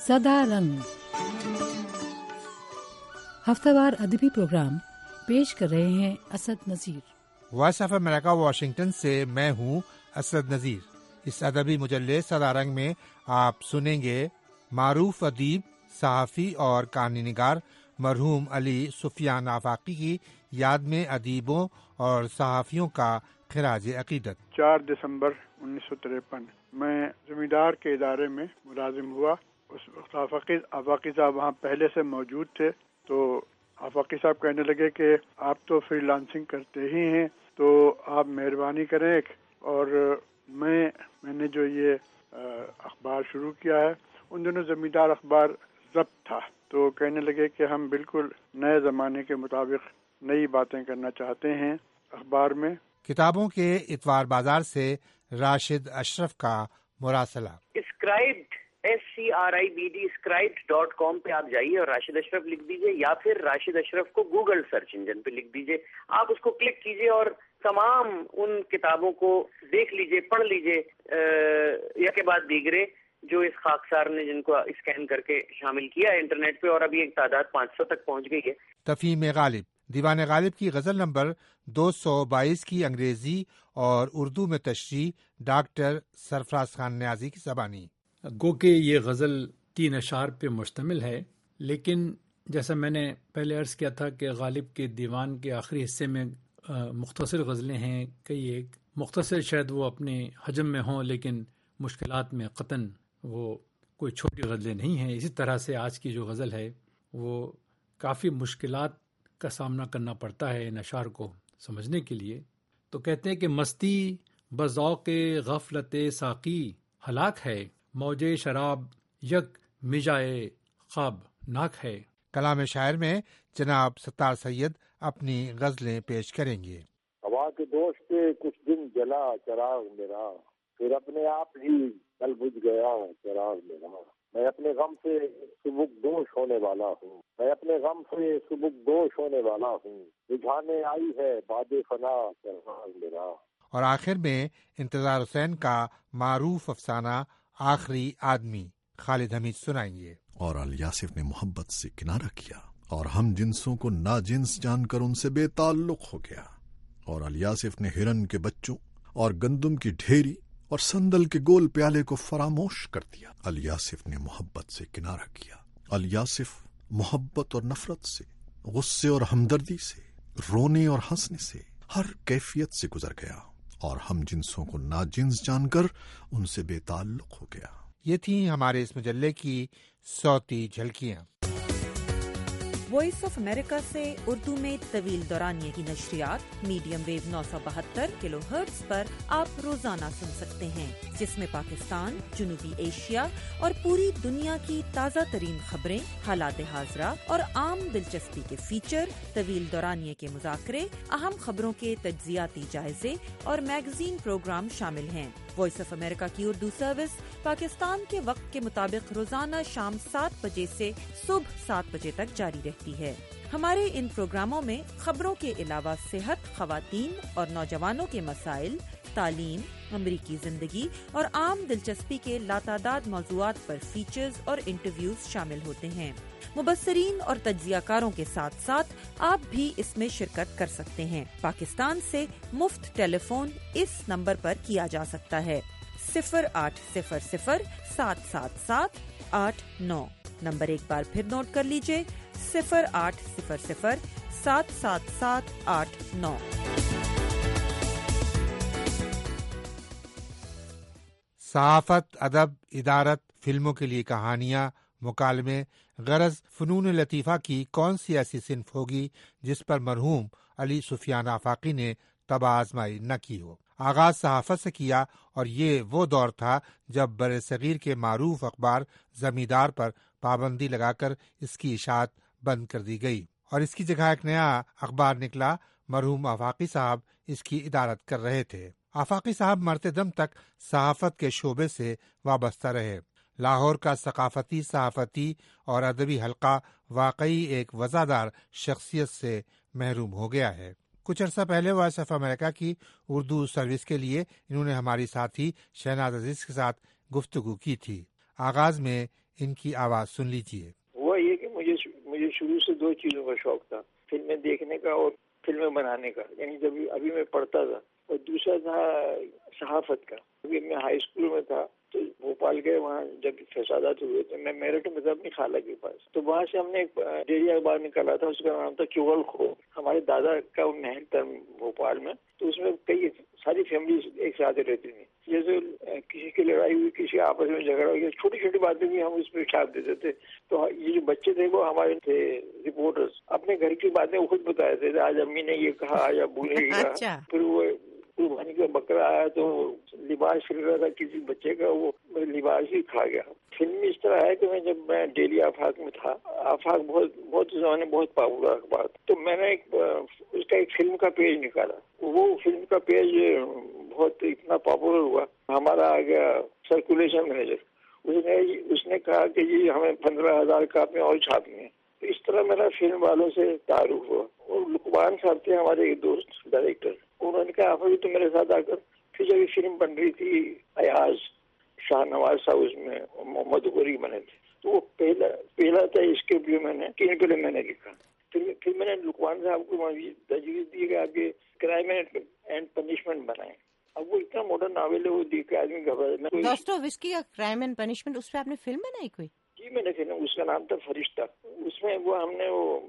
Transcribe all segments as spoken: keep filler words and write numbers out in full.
सदा रंग हफ्तावार अदबी प्रोग्राम पेश कर रहे हैं Asad Nazir. Voice of America Washington से मैं हूँ असद नज़ीर। इस अदबी मुजल्ले सदा रंग में आप सुनेंगे मारूफ अदीब, सहाफ़ी और कहानी निगार मरहूम अली सुफियान आफाकी की याद में अदीबों और सहाफ़ियों का खिराज अकीदत। चार दिसंबर उन्नीस सौ तिरपन मैं जमींदार के इदारे में मुलाजिम हुआ। उस वक्त आफाकी आफाकी साहब वहाँ पहले से मौजूद थे। तो आफाकी साहब कहने लगे कि आप तो फ्रीलांसिंग करते ही हैं, तो आप मेहरबानी करें और मैं मैंने जो ये अखबार शुरू किया है, उन दिनों जमींदार अखबार ज़ब्त था, तो कहने लगे कि हम बिल्कुल नए ज़माने के मुताबिक नई बातें करना चाहते हैं अखबार में। किताबों के इतवार बाजार से राशिद अशरफ का मुरासला। Scribd S C R I B D scribd dot com पे आप जाइए और राशिद अशरफ लिख दीजिए, या फिर राशिद अशरफ को गूगल सर्च इंजन पे लिख दीजिए। आप उसको क्लिक कीजिए और तमाम उन किताबों को देख लीजिए, पढ़ लीजिए, या के बाद दीगरे जो इस खाकसार ने जिनको स्कैन करके शामिल किया है इंटरनेट पे, और अभी एक तादाद पाँच सौ तक पहुंच गई है। तफहीम गालिब, दीवान गालिब की गज़ल नंबर दो सौ बाईस की अंग्रेजी और उर्दू में तशरीह डॉक्टर सरफराज खान न्याजी की ज़बानी। गो के ये गज़ल तीन अशार पे मुश्तमिल है, लेकिन जैसा मैंने पहले अर्ज़ किया था कि गालिब के दीवान के आखिरी हिस्से में मुख्तसर गज़लें हैं कई एक। मुख्तसर शायद वो अपने हजम में हों, लेकिन मुश्किलात में क़तन वो कोई छोटी गज़लें नहीं हैं। इसी तरह से आज की जो गज़ल है वो काफ़ी मुश्किलात का सामना करना पड़ता है इन अशार को समझने के लिए। तो कहते हैं कि मस्ती बज़ौक़े गफ़लते साक़ी हलाक है, मौजे शराब यक मिजाए ख्वाब नाक है। कलाम शायर में जनाब सत्तार सैयद अपनी गज़लें पेश करेंगे। हवा के दोष पे कुछ दिन जला चराग मेरा, फिर अपने आप ही कल बुझ गया चराग मेरा। मैं अपने गम से सुबुक दोष होने वाला हूँ, मैं अपने गम से सुबुक दोष होने वाला हूँ, बुझाने आई है बादे फना चराग मेरा। और आखिर में इंतजार हुसैन का मारूफ अफसाना आखिरी आदमी खालिद हमीद सुनाएंगे। और अल यासिफ ने मोहब्बत से किनारा किया और हम जिन्सों को नाजिन्स जानकर उनसे बेताल्लुक हो गया। और अल यासिफ ने हिरन के बच्चों और गंदुम की ढेरी और संदल के गोल प्याले को फरामोश कर दिया। अल यासिफ ने मोहब्बत से किनारा किया। अल यासिफ मोहब्बत और नफरत से, गुस्से और हमदर्दी से, रोने और हंसने से, हर कैफियत से गुजर गया और हम जिन्सों को नाजिन्स जानकर उनसे बेताल्लुक हो गया। ये थी हमारे इस मुजल्ले की सौती झलकियाँ। वॉइस ऑफ अमेरिका से उर्दू में तवील दौरानिये की नशरियात मीडियम वेव नौ सौ बहत्तर किलो हर्ट्ज पर आप रोजाना सुन सकते हैं, जिसमें पाकिस्तान, जनूबी एशिया और पूरी दुनिया की ताज़ा तरीन खबरें, हालात हाज़रा और आम दिलचस्पी के फीचर, तवील दौरानिये के मुज़ाकरे, अहम खबरों के तज्ज़ियाती जायजे और मैगजीन प्रोग्राम शामिल हैं। वॉइस ऑफ अमेरिका की उर्दू सर्विस पाकिस्तान के वक्त के मुताबिक रोजाना शाम सात बजे से सुबह सात बजे तक जारी रहती है। हमारे इन प्रोग्रामों में खबरों के अलावा सेहत, खवातीन और नौजवानों के मसाइल, तालीम, अमरीकी जिंदगी और आम दिलचस्पी के लातादाद मौज़ूआत पर फीचर्स और इंटरव्यूज शामिल होते हैं। मुबस्सरीन और तज्ज़ियाकारों के साथ साथ आप भी इसमें शिरकत कर सकते हैं। पाकिस्तान से मुफ्त टेलीफोन इस नंबर पर किया जा सकता है सिफर आठ सिफर सिफर सात सात सात आठ नौ। नंबर एक बार फिर नोट कर लीजिए, सिफर आठ सिफर सिफर सात सात सात आठ नौ। सहाफत, अदब, इदारत, फिल्मों के लिए कहानियाँ, मुकालमे, गरज फ़नून लतीफ़ा की कौन सी ऐसी सिन्फ होगी जिस पर मरहूम अली सुफियान आफाकी ने तबा आजमाई न की हो। आगाज सहाफत से किया और ये वो दौर था जब बरे सगीर के मारूफ अखबार जमींदार पर पाबंदी लगाकर इसकी इशाअत बंद कर दी गई और इसकी जगह एक नया अखबार निकला। मरहूम आफाकी साहब इसकी इदारत कर रहे थे। आफाकी साहब मरते दम तक सहाफत के शोबे से वाबस्ता रहे। लाहौर का सकाफती, सहाफती और अदबी हल्का वाकई एक वज़ादार शख्सियत से महरूम हो गया है। कुछ अर्सा पहले वॉइस ऑफ अमेरिका की उर्दू सर्विस के लिए इन्होंने हमारी साथी शहनाज अजीज के साथ गुफ्तगू की थी। आगाज में ان کی آواز سن لیجیے۔ وہ یہ کہ مجھے مجھے شروع سے دو چیزوں کا شوق تھا، فلمیں دیکھنے کا اور فلمیں بنانے کا، یعنی جب ابھی میں پڑھتا تھا، اور دوسرا تھا صحافت کا۔ ابھی میں ہائی اسکول میں تھا تو بھوپال گئے، وہاں جب فسادات ہوئے تو میں میرٹھ میں تھا اپنی خالہ کے پاس، تو وہاں سے ہم نے ایک ڈیری اخبار نکالا تھا، اس کا نام تھا چغل خور۔ ہمارے دادا کا محل تھا بھوپال میں، تو اس میں کئی ساری فیملیز ایک ساتھ رہتی تھیں۔ جیسے کسی کی لڑائی ہوئی، کسی آپس میں جھگڑا ہو گیا، چھوٹی چھوٹی باتیں بھی ہم اس پہ چھاپ دیتے تھے۔ تو یہ جو بچے تھے وہ ہمارے تھے رپورٹرز، اپنے گھر کی باتیں خود بتاتے تھے، آج امی نے یہ کہا، آج ابو نے یہ کہا۔ پھر وہ قربانی کا بکرا آیا تو لباس سل رہا تھا کسی بچے کا، وہ لباس ہی کھا گیا۔ فلم اس طرح ہے کہ میں جب میں ڈیلی آفاق میں تھا، آفاق بہت بہت زمانے بہت پاپولر اخبار، تو میں نے ایک اس کا ایک فلم کا پیج نکالا۔ وہ فلم کا پیج بہت اتنا پاپولر ہوا، ہمارا آ گیا سرکولیشن مینیجر، اس نے اس نے کہا کہ جی ہمیں پندرہ ہزار کاپیاں اور چھاپنی ہیں۔ تو اس طرح میرا فلم والوں سے تعارف ہوا۔ اور لقمان صاحب تھے ہمارے ایک دوست ڈائریکٹر، انہوں نے کہا آپ ابھی تو میرے ساتھ آ کر، پھر جب یہ فلم بن رہی تھی ایاز شاہ نواز صاحب اس میں محمد غوری بنے تھے، تو وہ پہلا پہلا تھا اس کے بھی میں نے تین پہلے میں نے لکھا۔ پھر پھر میں نے لقمان صاحب کو تجویز دی کہ آپ یہ کرائم اینڈ پنشمنٹ بنائیں۔ اب وہ اتنا ماڈرن ناول ہے، وہ دیکھ کے آدمی گھبرا۔ داستویفسکی کا کرائم اینڈ پنشمنٹ، اس پہ آپ نے فلم بنائی کوئی؟ جی میں نے فلم، اس کا نام تھا فرشتہ۔ اس میں وہ ہم نے وہ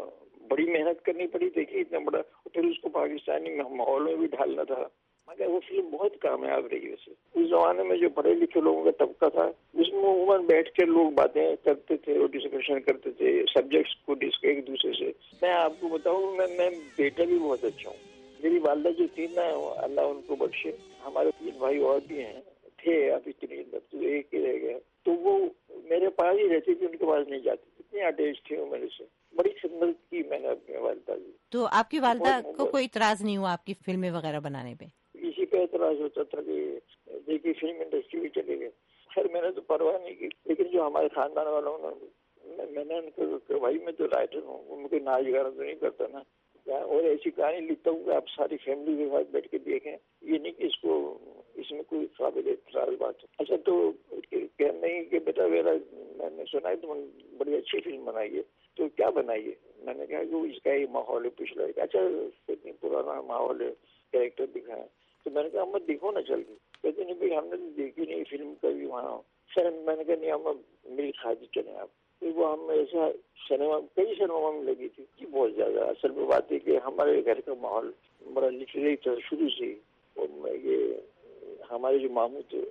بڑی محنت کرنی پڑی، دیکھیے اتنا بڑا، پھر اس کو پاکستانی ماحول میں بھی ڈھالنا تھا، مگر وہ فلم بہت کامیاب رہی۔ ویسے اس زمانے میں جو پڑھے لکھے لوگوں کا طبقہ تھا، اس میں عموماً بیٹھ کے لوگ باتیں کرتے تھے اور ڈسکشن کرتے تھے سبجیکٹس کو ڈسک ایک دوسرے سے۔ میں آپ کو بتاؤں، میں میں بیٹا بھی بہت اچھا ہوں۔ میری والدہ جو تھی نا، اللہ ان کو بخشے، ہمارے تین بھائی اور بھی ہیں تھے، اب اتنی تو ایک ہی رہ گیا، تو وہ میرے پاس ہی رہتی تھی، ان کے پاس نہیں جاتی، اتنی اٹیچ تھی وہ میرے سے، بڑی خدمت کی میں نے اپنی والدہ کی۔ تو آپ کی والدہ کو کوئی اعتراض نہیں ہوا آپ کی فلمیں وغیرہ بنانے پہ؟ اسی پہ اعتراض ہوتا تھا کہ دیکھیے فلم انڈسٹری بھی چلے گئے۔ خیر میں نے تو پرواہ نہیں کی، لیکن جو ہمارے خاندان والوں نے، میں نے ان کو کہ بھائی میں تو رائٹر ہوں، ان کو ناچ گانا تو نہیں کرتا نا، اور ایسی کہانی لکھتا ہوں کہ آپ ساری فیملی کے ساتھ بیٹھ کے دیکھیں، یہ نہیں کہ اس کو اس میں کوئی قابل اعتراض بات ہے۔ اچھا تو کہ نہیں کہ بیٹا میرا، میں نے سنا ہے تم بڑی اچھی فلم بنائی ہے، تو کیا بنائی ہے؟ میں نے کہا کہ اس کا یہ ماحول ہے پچھلا، اچھا اتنی پرانا ماحول ہے، کریکٹر دکھائے۔ تو میں نے کہا ہم دیکھو نا چل کے، کہتے نہیں بھائی ہم نے دیکھی نہیں فلم کبھی وہاں۔ سر میں نے کہا نہیں ہم میری خاطر چلیں آپ۔ پھر وہ ہم ایسا سنیما کئی سنیما میں لگی تھی جی، بہت زیادہ۔ اصل میں بات ہے کہ ہمارے گھر کا ماحول بڑا لٹریری تھا شروع سے، اور یہ ہمارے جو ماموں تھے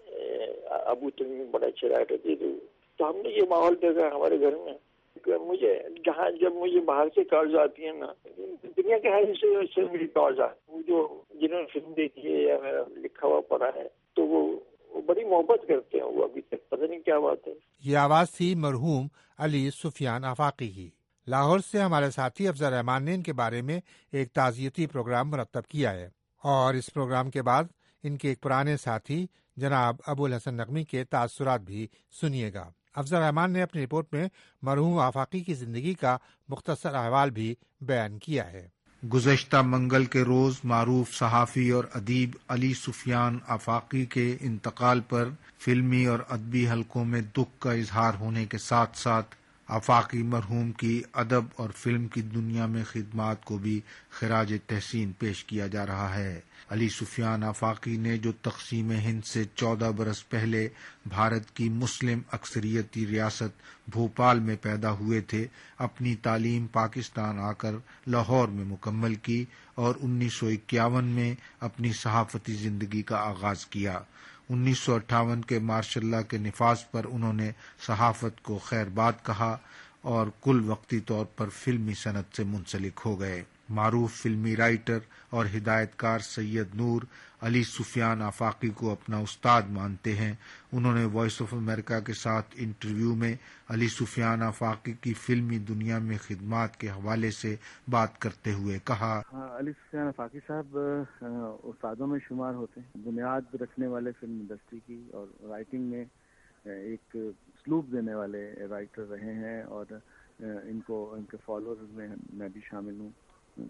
ابو تمیم بڑے اچھے رائٹر تھے، تو ہم نے یہ ماحول دیکھا ہمارے گھر میں۔ مجھے جہاں جب مجھے باہر سے کالز آتی ہیں نا، دنیا کے ہر حصے سے میری کالز آتی ہیں، جو جنہوں نے فلم دیکھی ہے یا میرا لکھا ہوا پڑھا ہے، تو وہ وہ بڑی محبت کرتے ہیں، وہ ابھی تک پتہ نہیں کیا بات ہے۔ یہ آواز تھی مرحوم علی سفیان آفاقی کی۔ لاہور سے ہمارے ساتھی افضل رحمان نے ان کے بارے میں ایک تعزیتی پروگرام مرتب کیا ہے، اور اس پروگرام کے بعد ان کے ایک پرانے ساتھی جناب ابو الحسن نقوی کے تاثرات بھی سنیے گا۔ افضل رحمان نے اپنی رپورٹ میں مرحوم آفاقی کی زندگی کا مختصر احوال بھی بیان کیا ہے۔ گزشتہ منگل کے روز معروف صحافی اور ادیب علی سفیان آفاقی کے انتقال پر فلمی اور ادبی حلقوں میں دکھ کا اظہار ہونے کے ساتھ ساتھ آفاقی مرحوم کی ادب اور فلم کی دنیا میں خدمات کو بھی خراج تحسین پیش کیا جا رہا ہے۔ علی سفیان آفاقی نے جو تقسیم ہند سے چودہ برس پہلے بھارت کی مسلم اکثریتی ریاست بھوپال میں پیدا ہوئے تھے، اپنی تعلیم پاکستان آ کر لاہور میں مکمل کی اور انیس سو اکیاون میں اپنی صحافتی زندگی کا آغاز کیا۔ انیس سو اٹھاون کے مارشاء اللہ کے نفاذ پر انہوں نے صحافت کو خیر بات کہا اور کل وقتی طور پر فلمی صنعت سے منسلک ہو گئے۔ معروف فلمی رائٹر اور ہدایت کار سید نور علی سفیان آفاقی کو اپنا استاد مانتے ہیں۔ انہوں نے وائس آف امریکہ کے ساتھ انٹرویو میں علی سفیان آفاقی کی فلمی دنیا میں خدمات کے حوالے سے بات کرتے ہوئے کہا، علی سفیان آفاقی صاحب استادوں میں شمار ہوتے ہیں، بنیاد رکھنے والے فلم انڈسٹری کی اور رائٹنگ میں ایک اسلوب دینے والے رائٹر رہے ہیں، اور ان کو ان کے فالوورز میں میں بھی شامل ہوں۔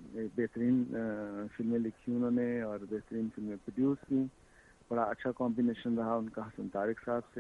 بہترین فلمیں لکھی انہوں نے اور بہترین فلمیں پروڈیوس کی، بڑا اچھا کمبینیشن رہا ان کا حسن طارق صاحب سے،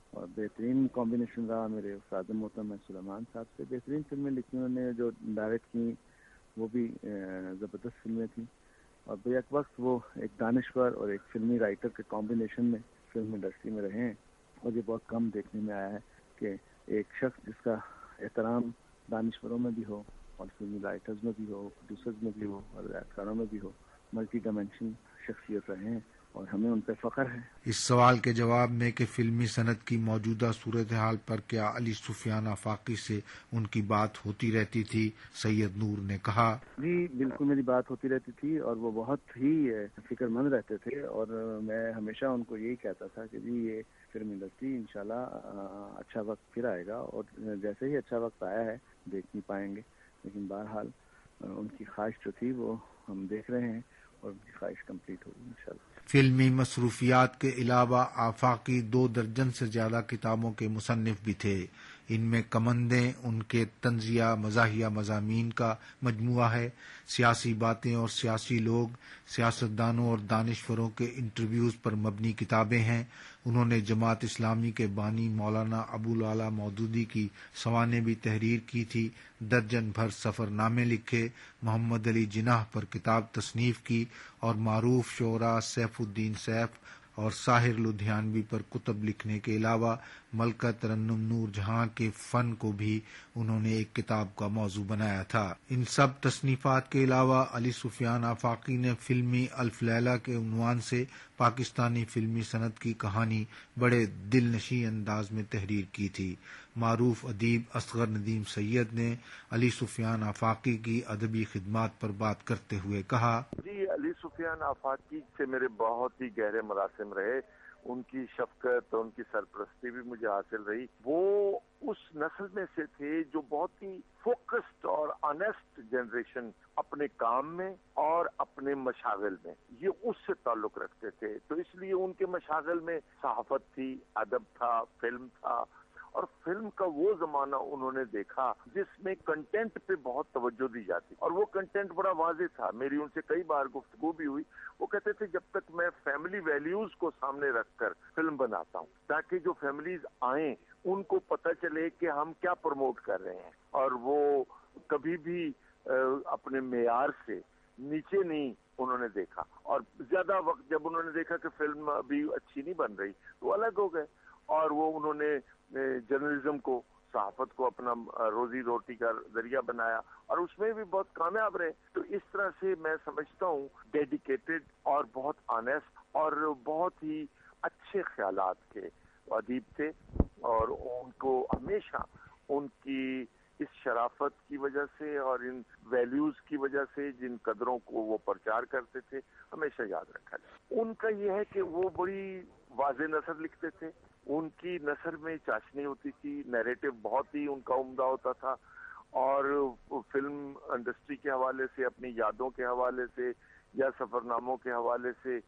اور بہترین کمبینیشن رہا میرے استاد محترم سلیمان صاحب سے. بہترین فلمیں لکھی انہوں نے، جو ڈائریکٹ کی وہ بھی زبردست فلمیں تھیں، اور بیک وقت وہ ایک دانشور اور ایک فلمی رائٹر کے کمبینیشن میں فلم انڈسٹری میں رہے ہیں. اور یہ بہت کم دیکھنے میں آیا ہے کہ ایک شخص جس کا احترام دانشوروں میں بھی ہو اور فلمی رائٹرز میں بھی ہو، پروڈیوسرز میں بھی ہو اور اداکاروں میں بھی ہو، ملٹی ڈائمینشن شخصیت رہے ہیں اور ہمیں ان پہ فخر ہے. اس سوال کے جواب میں کہ فلمی صنعت کی موجودہ صورتحال پر کیا علی سفیان آفاقی سے ان کی بات ہوتی رہتی تھی، سید نور نے کہا جی بالکل میری بات ہوتی رہتی تھی، اور وہ بہت ہی فکر مند رہتے تھے، اور میں ہمیشہ ان کو یہی کہتا تھا کہ جی یہ فلم انڈسٹری انشاءاللہ اچھا وقت پھر آئے گا، اور جیسے ہی اچھا وقت آیا ہے دیکھ نہیں پائیں گے، لیکن بہرحال ان کی خواہش جو تھی وہ ہم دیکھ رہے ہیں اور ان کی خواہش کمپلیٹ ہوگی انشاءاللہ. فلمی مصروفیات کے علاوہ آفاقی دو درجن سے زیادہ کتابوں کے مصنف بھی تھے. ان میں کمندیں ان کے طنزیہ مزاحیہ مضامین کا مجموعہ ہے. سیاسی باتیں اور سیاسی لوگ، سیاستدانوں اور دانشوروں کے انٹرویوز پر مبنی کتابیں ہیں. انہوں نے جماعت اسلامی کے بانی مولانا ابو العلا مودودی کی سوانح بھی تحریر کی تھی. درجن بھر سفر نامے لکھے. محمد علی جناح پر کتاب تصنیف کی، اور معروف شعراء سیف الدین سیف اور ساحر لدھیانوی پر کتب لکھنے کے علاوہ ملکہ ترنم نور جہاں کے فن کو بھی انہوں نے ایک کتاب کا موضوع بنایا تھا. ان سب تصنیفات کے علاوہ علی سفیان آفاقی نے فلمی الف لیلہ کے عنوان سے پاکستانی فلمی صنعت کی کہانی بڑے دل نشیں انداز میں تحریر کی تھی. معروف ادیب اصغر ندیم سید نے علی سفیان آفاقی کی ادبی خدمات پر بات کرتے ہوئے کہا جی علی سفیان آفاقی سے میرے بہت ہی گہرے مراسم رہے. ان کی شفقت، ان کی سرپرستی بھی مجھے حاصل رہی. وہ اس نسل میں سے تھے جو بہت ہی فوکسڈ اور آنیسٹ جنریشن اپنے کام میں اور اپنے مشاغل میں یہ اس سے تعلق رکھتے تھے. تو اس لیے ان کے مشاغل میں صحافت تھی، ادب تھا، فلم تھا، اور فلم کا وہ زمانہ انہوں نے دیکھا جس میں کنٹینٹ پہ بہت توجہ دی جاتی، اور وہ کنٹینٹ بڑا واضح تھا. میری ان سے کئی بار گفتگو بھی ہوئی. وہ کہتے تھے جب تک میں فیملی ویلیوز کو سامنے رکھ کر فلم بناتا ہوں تاکہ جو فیملیز آئیں ان کو پتہ چلے کہ ہم کیا پروموٹ کر رہے ہیں، اور وہ کبھی بھی اپنے معیار سے نیچے نہیں انہوں نے دیکھا. اور زیادہ وقت جب انہوں نے دیکھا کہ فلم ابھی اچھی نہیں بن رہی تو الگ ہو گئے، اور وہ انہوں نے جرنلزم کو، صحافت کو اپنا روزی روٹی کا ذریعہ بنایا، اور اس میں بھی بہت کامیاب رہے. تو اس طرح سے میں سمجھتا ہوں ڈیڈیکیٹڈ اور بہت آنیسٹ اور بہت ہی اچھے خیالات کے ادیب تھے، اور ان کو ہمیشہ ان کی اس شرافت کی وجہ سے اور ان ویلیوز کی وجہ سے جن قدروں کو وہ پرچار کرتے تھے ہمیشہ یاد رکھا جائے. ان کا یہ ہے کہ وہ بڑی واضح نثر لکھتے تھے. ان کی نثر میں چاشنی ہوتی تھی، نیریٹو بہت ہی ان کا عمدہ ہوتا تھا، اور فلم انڈسٹری کے حوالے سے، اپنی یادوں کے حوالے سے یا سفر ناموں کے حوالے سے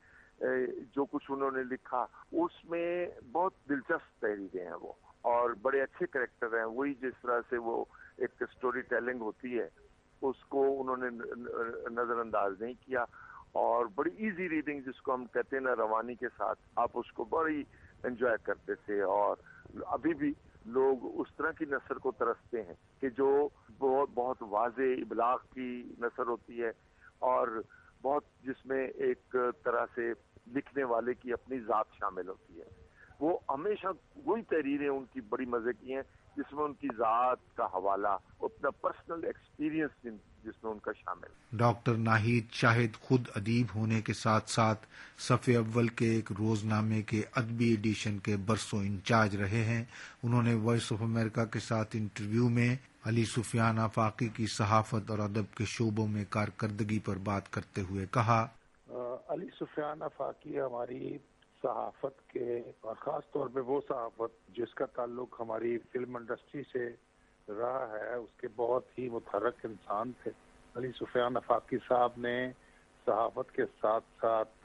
جو کچھ انہوں نے لکھا اس میں بہت دلچسپ تحریریں ہیں وہ، اور بڑے اچھے کریکٹر ہیں. وہی جس طرح سے وہ ایک سٹوری ٹیلنگ ہوتی ہے اس کو انہوں نے نظر انداز نہیں کیا، اور بڑی ایزی ریڈنگ جس کو ہم کہتے ہیں نا، روانی کے ساتھ آپ اس کو بڑی انجوائے کرتے تھے. اور ابھی بھی لوگ اس طرح کی نثر کو ترستے ہیں کہ جو بہت بہت واضح ابلاغ کی نثر ہوتی ہے، اور بہت جس میں ایک طرح سے لکھنے والے کی اپنی ذات شامل ہوتی ہے. وہ ہمیشہ وہی تحریریں ان کی بڑی مزے کی ہیں جس میں ان کی ذات کا حوالہ، اپنا پرسنل ایکسپیرینس جس میں ان کا شامل. ڈاکٹر ناہید شاہد خود ادیب ہونے کے ساتھ ساتھ صفحے اول کے ایک روزنامے کے ادبی ایڈیشن کے برسوں انچارج رہے ہیں. انہوں نے وائس آف امریکہ کے ساتھ انٹرویو میں علی سفیان آفاقی کی صحافت اور ادب کے شعبوں میں کارکردگی پر بات کرتے ہوئے کہا علی سفیان آفاقی ہماری صحافت کے، اور خاص طور پہ وہ صحافت جس کا تعلق ہماری فلم انڈسٹری سے رہا ہے، اس کے بہت ہی متحرک انسان تھے. علی سفیان آفاقی صاحب نے صحافت کے ساتھ ساتھ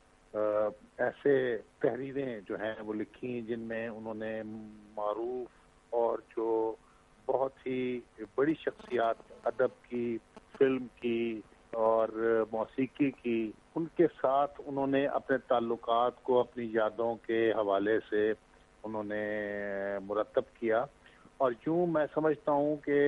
ایسے تحریریں جو ہیں وہ لکھی جن میں انہوں نے معروف اور جو بہت ہی بڑی شخصیات ادب کی، فلم کی اور موسیقی کی، ان کے ساتھ انہوں نے اپنے تعلقات کو اپنی یادوں کے حوالے سے انہوں نے مرتب کیا. اور یوں میں سمجھتا ہوں کہ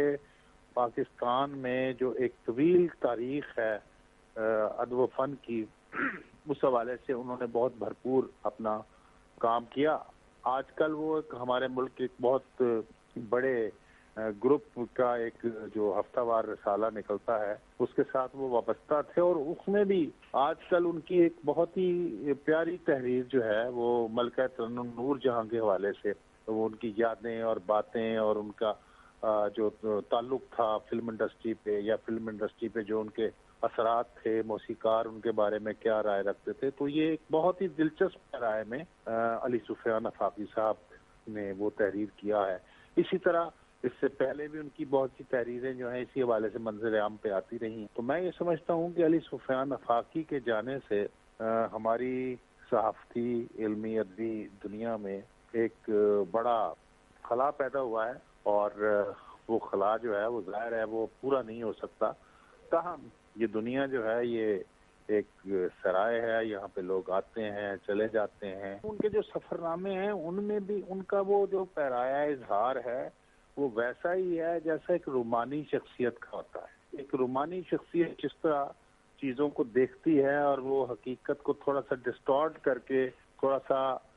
پاکستان میں جو ایک طویل تاریخ ہے ادب و فن کی، اس حوالے سے انہوں نے بہت بھرپور اپنا کام کیا. آج کل وہ ایک ہمارے ملک ایک بہت بڑے گروپ کا ایک جو ہفتہ وار رسالہ نکلتا ہے اس کے ساتھ وہ وابستہ تھے، اور اس میں بھی آج کل ان کی ایک بہت ہی پیاری تحریر جو ہے وہ ملکہ ترنم نور جہاں کے حوالے سے، وہ ان کی یادیں اور باتیں اور ان کا جو تعلق تھا فلم انڈسٹری پہ یا فلم انڈسٹری پہ جو ان کے اثرات تھے، موسیقار ان کے بارے میں کیا رائے رکھتے تھے، تو یہ ایک بہت ہی دلچسپ رائے میں علی سفیان آفاقی صاحب نے وہ تحریر کیا ہے. اسی طرح اس سے پہلے بھی ان کی بہت سی تحریریں جو ہیں اسی حوالے سے منظر عام پہ آتی رہی. تو میں یہ سمجھتا ہوں کہ علی سفیان آفاقی کے جانے سے ہماری صحافتی علمی ادبی دنیا میں ایک بڑا خلا پیدا ہوا ہے، اور وہ خلا جو ہے وہ ظاہر ہے وہ پورا نہیں ہو سکتا. تاہم یہ دنیا جو ہے یہ ایک سرائے ہے، یہاں پہ لوگ آتے ہیں چلے جاتے ہیں. ان کے جو سفر نامے ہیں ان میں بھی ان کا وہ جو پیرایا اظہار ہے وہ ویسا ہی ہے جیسا ایک رومانی شخصیت کا ہوتا ہے. ایک رومانی شخصیت جس طرح چیزوں کو دیکھتی ہے اور وہ حقیقت کو تھوڑا سا ڈسٹارٹ کر کے تھوڑا سا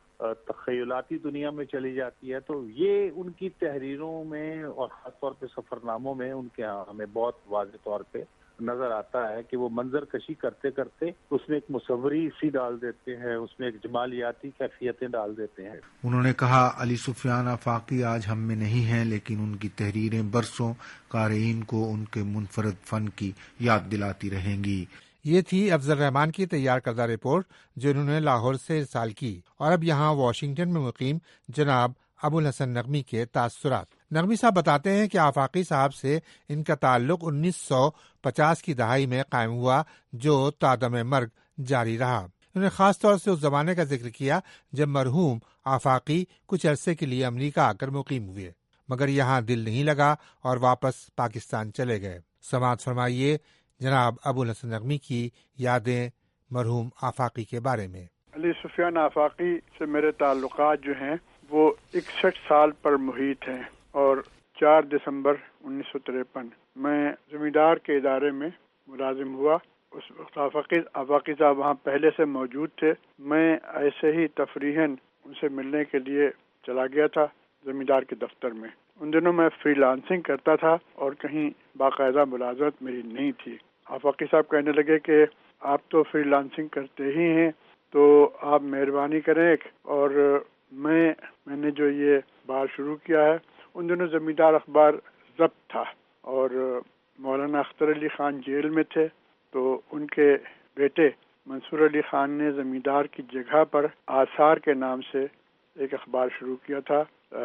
تخیلاتی دنیا میں چلی جاتی ہے، تو یہ ان کی تحریروں میں اور خاص طور پہ سفر ناموں میں ان کے ہاں ہمیں بہت واضح طور پہ نظر آتا ہے کہ وہ منظر کشی کرتے کرتے اس میں ایک مصوری سی ڈال دیتے ہیں، اس میں ایک جمالیاتی کیفیتیں ڈال دیتے ہیں. انہوں نے کہا علی سفیان آفاقی آج ہم میں نہیں ہیں، لیکن ان کی تحریریں برسوں قارئین کو ان کے منفرد فن کی یاد دلاتی رہیں گی. یہ تھی افضل رحمان کی تیار کردہ رپورٹ جو انہوں نے لاہور سے ارسال کی. اور اب یہاں واشنگٹن میں مقیم جناب ابو الحسن نقوی کے تاثرات. نقوی صاحب بتاتے ہیں کہ آفاقی صاحب سے ان کا تعلق انیس سو پچاس کی دہائی میں قائم ہوا جو تادم مرگ جاری رہا. انہوں نے خاص طور سے اس زمانے کا ذکر کیا جب مرحوم آفاقی کچھ عرصے کے لیے امریکہ آ کر مقیم ہوئے، مگر یہاں دل نہیں لگا اور واپس پاکستان چلے گئے. سماعت فرمائیے جناب ابو الحسن نقوی کی یادیں مرحوم آفاقی کے بارے میں. علی سفیان آفاقی سے میرے تعلقات جو ہیں وہ اکسٹھ سال پر محیط ہیں، اور چار دسمبر انیس سو تریپن میں زمیندار کے ادارے میں ملازم ہوا. اس وقت آفاقی آفاقی صاحب وہاں پہلے سے موجود تھے. میں ایسے ہی تفریحاً ان سے ملنے کے لیے چلا گیا تھا زمیندار کے دفتر میں. ان دنوں میں فری لانسنگ کرتا تھا اور کہیں باقاعدہ ملازمت میری نہیں تھی. آفاقی صاحب کہنے لگے کہ آپ تو فری لانسنگ کرتے ہی ہیں تو آپ مہربانی کریں، اور میں میں نے جو یہ بار شروع کیا ہے، ان دنوں زمیندار اخبار ضبط تھا اور مولانا اختر علی خان جیل میں تھے، تو ان کے بیٹے منصور علی خان نے زمیندار کی جگہ پر آثار کے نام سے ایک اخبار شروع کیا تھا.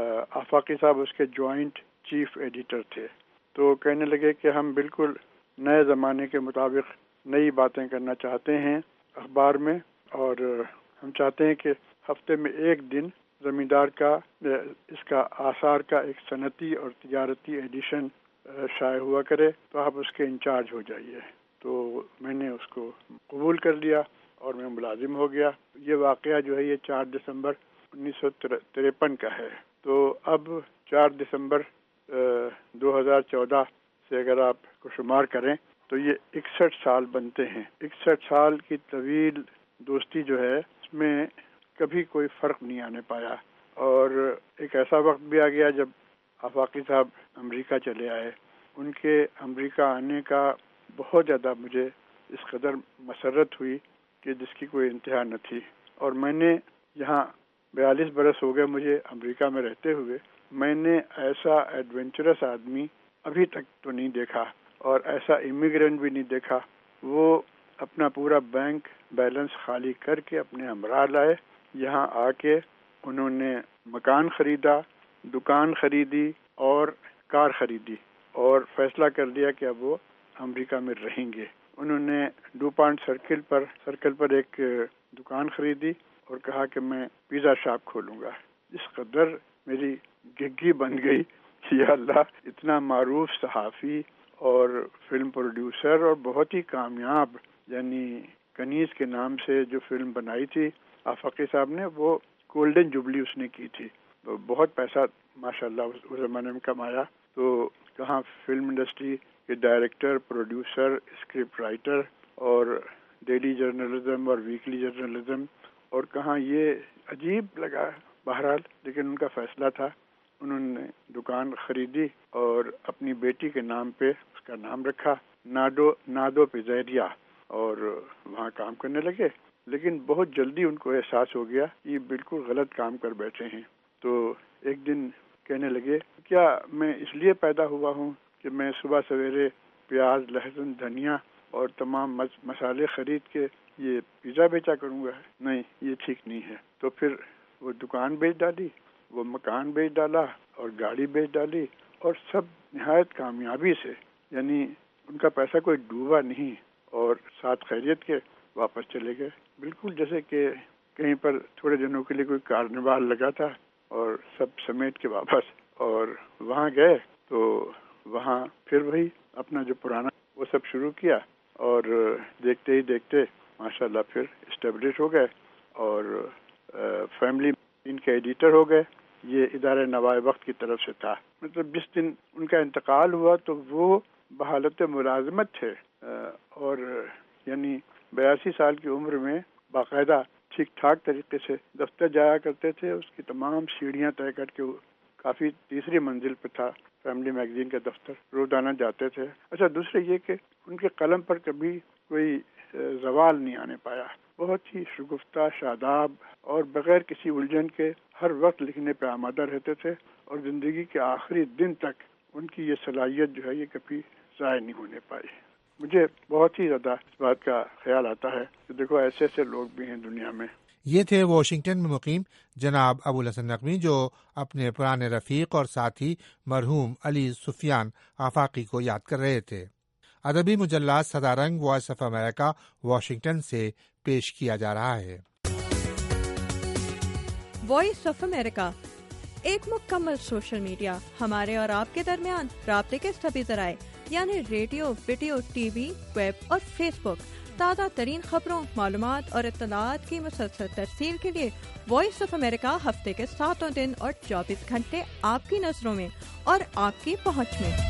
آفاقی صاحب اس کے جوائنٹ چیف ایڈیٹر تھے. تو کہنے لگے کہ ہم بالکل نئے زمانے کے مطابق نئی باتیں کرنا چاہتے ہیں اخبار میں، اور ہم چاہتے ہیں کہ ہفتے میں ایک دن زمیندار کا اس کا آثار کا ایک صنعتی اور تجارتی ایڈیشن شائع ہوا کرے، تو آپ اس کے انچارج ہو جائیے. تو میں نے اس کو قبول کر لیا اور میں ملازم ہو گیا. یہ واقعہ جو ہے یہ چار دسمبر انیس سو تریپن کا ہے. تو اب چار دسمبر دو ہزار چودہ سے اگر آپ کو شمار کریں تو یہ اکسٹھ سال بنتے ہیں. اکسٹھ سال کی طویل دوستی جو ہے اس میں کبھی کوئی فرق نہیں آنے پایا، اور ایک ایسا وقت بھی آ گیا جب آفاقی صاحب امریکہ چلے آئے. ان کے امریکہ آنے کا بہت زیادہ مجھے اس قدر مسرت ہوئی کہ جس کی کوئی انتہا نہ تھی. اور میں نے یہاں بیالیس برس ہو گئے مجھے امریکہ میں رہتے ہوئے، میں نے ایسا ایڈونچرس آدمی ابھی تک تو نہیں دیکھا، اور ایسا امیگرینٹ بھی نہیں دیکھا. وہ اپنا پورا بینک بیلنس خالی کر کے اپنے ہمراہ لائے. یہاں آ کے انہوں نے مکان خریدا، دکان خریدی اور کار خریدی، اور فیصلہ کر لیا کہ اب وہ امریکہ میں رہیں گے. انہوں نے ڈو پانٹ سرکل پر سرکل پر ایک دکان خریدی اور کہا کہ میں پیزا شاپ کھولوں گا. اس قدر میری گگی بن گئی کہ یا اللہ، اتنا معروف صحافی اور فلم پروڈیوسر اور بہت ہی کامیاب، یعنی کنیز کے نام سے جو فلم بنائی تھی آفاقی صاحب نے، وہ گولڈن جوبلی اس نے کی تھی. بہت پیسہ ماشاءاللہ اس زمانے میں کمایا. تو کہاں فلم انڈسٹری کے ڈائریکٹر، پروڈیوسر، اسکرپٹ رائٹر اور ڈیلی جرنلزم اور ویکلی جرنلزم، اور کہاں یہ عجیب لگا بہرحال، لیکن ان کا فیصلہ تھا. انہوں نے دکان خریدی اور اپنی بیٹی کے نام پہ اس کا نام رکھا نادو نادو پیزیریا، اور وہاں کام کرنے لگے. لیکن بہت جلدی ان کو احساس ہو گیا کہ یہ بالکل غلط کام کر بیٹھے ہیں. تو ایک دن کہنے لگے کیا میں اس لیے پیدا ہوا ہوں کہ میں صبح سویرے پیاز، لہسن، دھنیا اور تمام مسالے خرید کے یہ پیزا بیچا کروں گا؟ نہیں، یہ ٹھیک نہیں ہے. تو پھر وہ دکان بیچ ڈالی، وہ مکان بیچ ڈالا اور گاڑی بیچ ڈالی، اور سب نہایت کامیابی سے، یعنی ان کا پیسہ کوئی ڈوبا نہیں، اور ساتھ خیریت کے واپس چلے گئے. بالکل جیسے کہ کہیں پر تھوڑے دنوں کے لیے کوئی کارنیوال لگا تھا اور سب سمیٹ کے واپس. اور وہاں گئے تو وہاں پھر وہی اپنا جو پرانا وہ سب شروع کیا، اور دیکھتے ہی دیکھتے ماشاءاللہ پھر اسٹیبلش ہو گئے اور فیملی ان کے ایڈیٹر ہو گئے. یہ ادارہ نوائے وقت کی طرف سے تھا. مطلب جس دن ان کا انتقال ہوا تو وہ بحالت ملازمت تھے، اور یعنی بیاسی سال کی عمر میں باقاعدہ ٹھیک ٹھاک طریقے سے دفتر جایا کرتے تھے. اس کی تمام سیڑھیاں طے کر کے کافی تیسری منزل پہ تھا فیملی میگزین کا دفتر، روزانہ جاتے تھے. اچھا، دوسرے یہ کہ ان کے قلم پر کبھی کوئی زوال نہیں آنے پایا. بہت ہی شگفتہ، شاداب اور بغیر کسی الجھن کے ہر وقت لکھنے پہ آمادہ رہتے تھے، اور زندگی کے آخری دن تک ان کی یہ صلاحیت جو ہے یہ کبھی ضائع نہیں ہونے پائی. مجھے بہت ہی زیادہ اس بات کا خیال آتا ہے کہ دیکھو ایسے ایسے لوگ بھی ہیں دنیا میں. یہ تھے واشنگٹن میں مقیم جناب ابو الحسن نقوی، جو اپنے پرانے رفیق اور ساتھی مرحوم علی سفیان آفاقی کو یاد کر رہے تھے. ادبی مجلات سدا رنگ وائس آف امریکہ واشنگٹن سے پیش کیا جا رہا ہے. وائس آف امریکہ ایک مکمل سوشل میڈیا، ہمارے اور آپ کے درمیان رابطے کے سبھی ذرائع یعنی radio, video, T V, web اور فیس بک. تازہ ترین خبروں، معلومات اور اطلاعات کی مسلسل ترسیل کے لیے وائس آف امریکہ ہفتے کے ساتوں دن اور چوبیس گھنٹے آپ کی نظروں میں اور آپ کی پہنچ میں.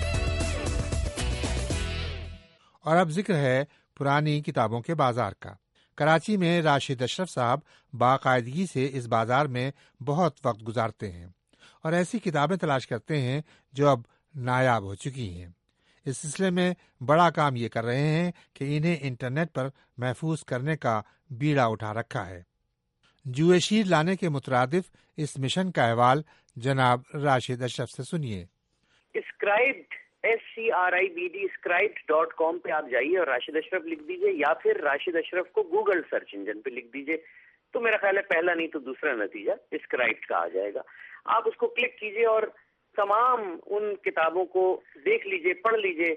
اور اب ذکر ہے پرانی کتابوں کے بازار کا. کراچی میں راشد اشرف صاحب باقاعدگی سے اس بازار میں بہت وقت گزارتے ہیں اور ایسی کتابیں تلاش کرتے ہیں جو اب نایاب ہو چکی ہیں. اس سلسلے میں بڑا کام یہ کر رہے ہیں کہ انہیں انٹرنیٹ پر محفوظ کرنے کا بیڑا اٹھا رکھا ہے. جوئے شیر لانے کے مترادف اس مشن کا احوال جناب راشد اشرف سے سنیے. Scribd S C R I B D scribd dot com پہ آپ جائیے اور راشد اشرف لکھ دیجیے، یا پھر راشد اشرف کو گوگل سرچ انجن پہ لکھ دیجیے، تو میرا خیال ہے پہلا نہیں تو دوسرا نتیجہ اسکرائبڈ کا آ جائے گا. آپ اس کو کلک کیجیے اور تمام ان کتابوں کو دیکھ لیجئے، پڑھ لیجئے،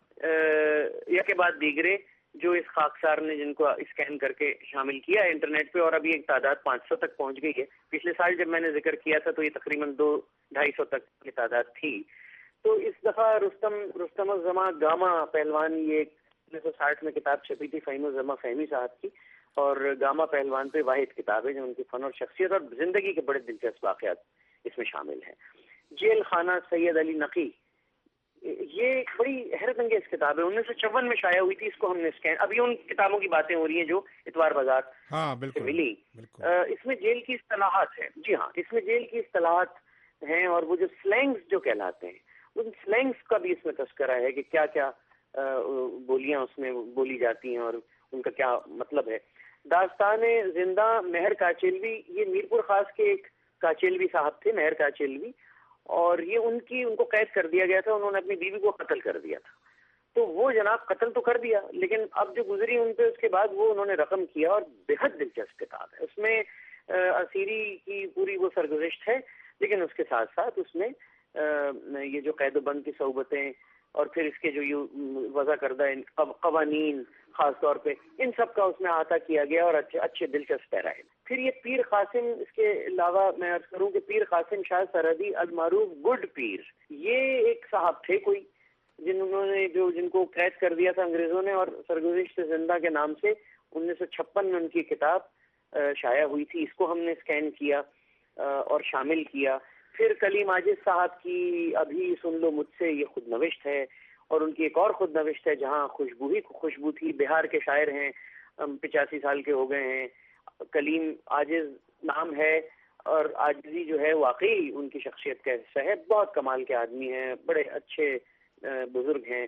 یا کے بعد دیگرے جو اس خاکسار نے جن کو اسکین کر کے شامل کیا ہے انٹرنیٹ پہ، اور ابھی ایک تعداد پانچ سو تک پہنچ گئی ہے. پچھلے سال جب میں نے ذکر کیا تھا تو یہ تقریباً دو ڈھائی سو تک کی تعداد تھی. تو اس دفعہ رستم رستم الزماں گاما پہلوان، یہ ایک انیس سو ساٹھ میں کتاب چھپی تھی فہیم الزماں فہمی صاحب کی، اور گاما پہلوان پہ واحد کتاب ہے جو ان کی فن اور شخصیت اور زندگی کے بڑے دلچسپ واقعات اس میں شامل ہیں. جیل خانہ سید علی نقی، یہ ایک بڑی حیرت انگیز کتاب ہے، انیس سو چون میں شائع ہوئی تھی. اس کو ہم نے اسکین، ابھی ان کتابوں کی باتیں ہو رہی ہیں جو اتوار بازار ہاں سے ملی. اس میں جیل کی اصطلاحات ہیں. جی ہاں، اس میں جیل کی اصطلاحات ہیں، اور وہ جو سلینگز جو کہلاتے ہیں ان سلینگز کا بھی اس میں تذکرہ ہے کہ کیا کیا بولیاں اس میں بولی جاتی ہیں اور ان کا کیا مطلب ہے. داستان زندہ مہر کاچیلوی، یہ میرپور خاص کے ایک کاچیلوی صاحب تھے، مہر کاچیلوی، اور یہ ان کی ان کو قید کر دیا گیا تھا، انہوں نے اپنی بیوی کو قتل کر دیا تھا. تو وہ جناب قتل تو کر دیا، لیکن اب جو گزری ان پہ اس کے بعد وہ انہوں نے رقم کیا، اور بےحد دلچسپ کتاب ہے. اس میں اسیری کی پوری وہ سرگزشت ہے، لیکن اس کے ساتھ ساتھ اس میں یہ جو قید و بند کی صعوبتیں اور پھر اس کے جو یہ وضع کردہ قوانین خاص طور پہ ان سب کا اس میں احاطہ کیا گیا، اور اچھے اچھے دلچسپ پیرائے. پھر یہ پیر قاسم، اس کے علاوہ میں عرض کروں کہ پیر قاسم شاہ سرحدی المعروف گڈ پیر، یہ ایک صاحب تھے کوئی جنہوں نے جو جن کو قید کر دیا تھا انگریزوں نے، اور سرگزشت زندہ کے نام سے انیس سو چھپن میں ان کی کتاب شائع ہوئی تھی. اس کو ہم نے اسکین کیا. اور شامل کیا. پھر کلیم عاجز صاحب کی ابھی سن لو مجھ سے یہ خود نوشت ہے، اور ان کی ایک اور خود نوشت ہے جہاں خوشبو ہی خوشبو تھی. بہار کے شاعر ہیں، پچاسی سال کے ہو گئے ہیں. کلیم عاجز نام ہے، اور عاجزی جو ہے واقعی ان کی شخصیت کا حصہ ہے. بہت کمال کے آدمی ہیں، بڑے اچھے بزرگ ہیں.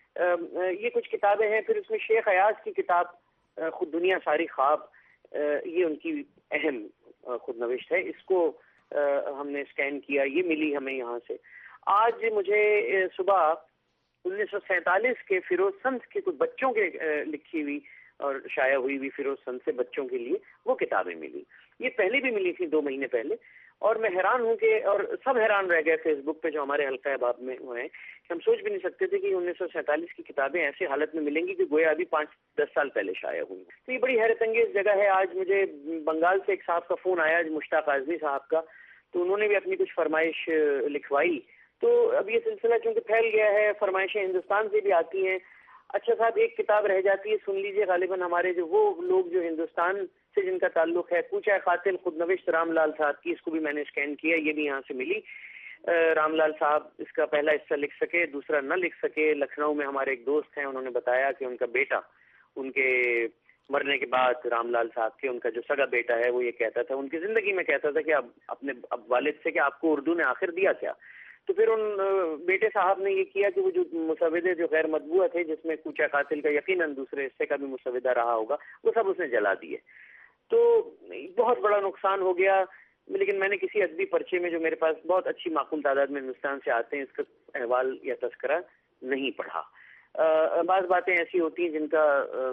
یہ کچھ کتابیں ہیں. پھر اس میں شیخ ایاز کی کتاب خود دنیا ساری خواب، یہ ان کی اہم خود نوشت ہے. اس کو ہم نے اسکین کیا، یہ ملی ہمیں یہاں سے. آج مجھے صبح انیس سو سینتالیس کے فیروز سند کے کچھ بچوں کے لکھی ہوئی اور شائع ہوئی ہوئی فیروز سند سے بچوں کے لیے وہ کتابیں ملی. یہ پہلے بھی ملی تھی دو مہینے پہلے، اور میں حیران ہوں کہ، اور سب حیران رہ گئے فیس بک پہ جو ہمارے حلقہ احباب میں ہوئے ہیں، کہ ہم سوچ بھی نہیں سکتے تھے کہ انیس سو سینتالیس کی کتابیں ایسے حالت میں ملیں گی کہ گویا ابھی پانچ دس سال پہلے شائع ہوئی. تو یہ بڑی حیرت انگیز جگہ ہے. آج مجھے بنگال سے ایک صاحب کا فون آیا، مشتاق اعظمی صاحب کا، تو انہوں نے بھی اپنی کچھ فرمائش لکھوائی. تو اب یہ سلسلہ چونکہ پھیل گیا ہے، فرمائشیں ہندوستان سے بھی آتی ہیں. اچھا صاحب، ایک کتاب رہ جاتی ہے، سن لیجئے. غالباً ہمارے جو وہ لوگ جو ہندوستان سے جن کا تعلق ہے، کوچہ قاتل خود نوشت رام لال صاحب کی، اس کو بھی میں نے اسکین کیا، یہ بھی یہاں سے ملی. رام لال صاحب اس کا پہلا حصہ لکھ سکے، دوسرا نہ لکھ سکے. لکھنؤ میں ہمارے ایک دوست ہیں، انہوں نے بتایا کہ ان کا بیٹا ان کے مرنے کے بعد، رام لال صاحب کے، ان کا جو سگا بیٹا ہے وہ یہ کہتا تھا، ان کی زندگی میں کہتا تھا کہ اب اپنے اب والد سے کہ آپ کو اردو نے آخر دیا کیا. تو پھر ان بیٹے صاحب نے یہ کیا کہ وہ جو مسودے جو غیر مطبوع تھے، جس میں کوچہ قاتل کا یقیناً دوسرے حصے کا بھی مسودہ رہا ہوگا، وہ سب اس نے جلا دیے. تو بہت بڑا نقصان ہو گیا. لیکن میں نے کسی ادبی پرچے میں جو میرے پاس بہت اچھی معقول تعداد میں ہندوستان سے آتے ہیں، اس کا احوال یا تذکرہ نہیں پڑھا. بعض باتیں ایسی ہوتی ہیں جن کا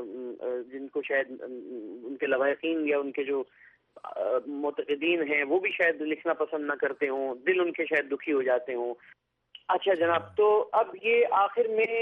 جن کو شاید ان کے لواحقین یا ان کے جو معتقدین ہیں وہ بھی شاید لکھنا پسند نہ کرتے ہوں، دل ان کے شاید دکھی ہو جاتے ہوں. اچھا جناب، تو اب یہ آخر میں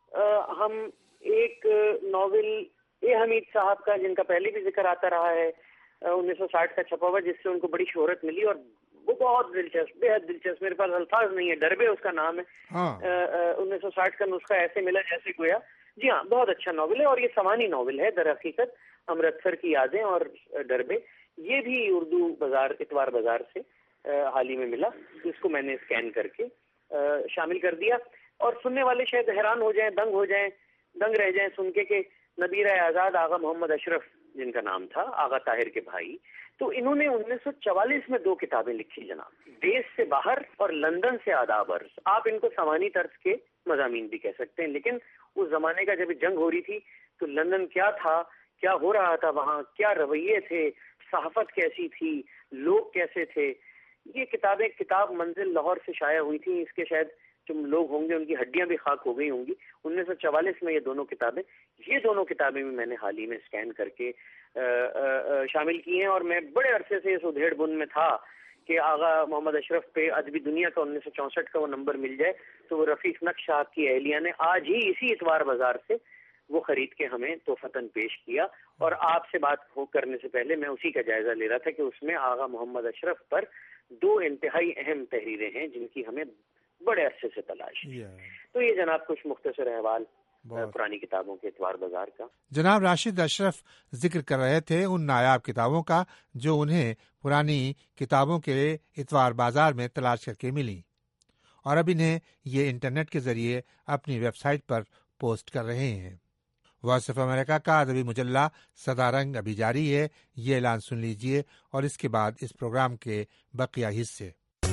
ہم ایک ناول اے حمید صاحب کا، جن کا پہلے بھی ذکر آتا رہا ہے، انیس سو ساٹھ کا چھپا ہوا، جس سے ان کو بڑی شہرت ملی، اور وہ بہت دلچسپ، بے حد دلچسپ، میرے پاس الفاظ نہیں ہے. ڈربے اس کا نام ہے. انیس سو ساٹھ کا نسخہ ایسے ملا جیسے گویا. جی ہاں، بہت اچھا ناول ہے، اور یہ سوانی ناول ہے در حقیقت. امرتسر کی یادیں اور ڈربے، یہ بھی اردو بازار، اتوار بازار سے حال ہی میں ملا. اس کو میں نے اسکین کر کے شامل کر دیا. اور سننے والے شاید حیران ہو جائیں، دنگ ہو جائیں، دنگ رہ جائیں سن کے کہ نبیرہ آزاد آغا محمد اشرف جن کا نام تھا، آغا طاہر کے بھائی، تو انہوں نے انیس سو چوالیس میں دو کتابیں لکھی جناب، دیش سے باہر اور لندن سے آداب عرض. آپ ان کو سوانی طرز کے مضامین بھی کہہ سکتے ہیں. لیکن اس زمانے کا جب جنگ ہو رہی تھی تو لندن کیا تھا، کیا ہو رہا تھا وہاں، کیا رویے تھے، صحافت کیسی تھی، لوگ کیسے تھے. یہ کتابیں کتاب منزل لاہور سے شائع ہوئی تھیں. اس کے شاید جو لوگ ہوں گے ان کی ہڈیاں بھی خاک ہو گئی ہوں گی. انیس سو چوالیس میں یہ دونوں کتابیں یہ دونوں کتابیں بھی میں نے حال ہی میں اسکین کر کے آ, آ, شامل کی ہیں. اور میں بڑے عرصے سے اس ادھیڑ بن میں تھا کہ آغا محمد اشرف پہ ادبی دنیا کا انیس سو چونسٹھ کا وہ نمبر مل جائے تو وہ رفیق نقش صاحب کی اہلیہ نے آج ہی اسی اتوار بازار سے وہ خرید کے ہمیں تحفتاً پیش کیا. اور آپ سے بات ہو کرنے سے پہلے میں اسی کا جائزہ لے رہا تھا کہ اس میں آغا محمد اشرف پر دو انتہائی اہم تحریریں ہیں جن کی ہمیں بڑے عرصے سے تلاش ہے. تو یہ جناب کچھ مختصر احوال پرانی کتابوں کے اتوار بازار کا. جناب راشد اشرف ذکر کر رہے تھے ان نایاب کتابوں کا جو انہیں پرانی کتابوں کے اتوار بازار میں تلاش کر کے ملی، اور اب انہیں یہ انٹرنیٹ کے ذریعے اپنی ویب سائٹ پر پوسٹ کر رہے ہیں. وائس آف امریکہ کا ادبی مجلہ سدا رنگ ابھی جاری ہے. یہ اعلان سن لیجئے اور اس کے بعد اس پروگرام کے بقیہ حصے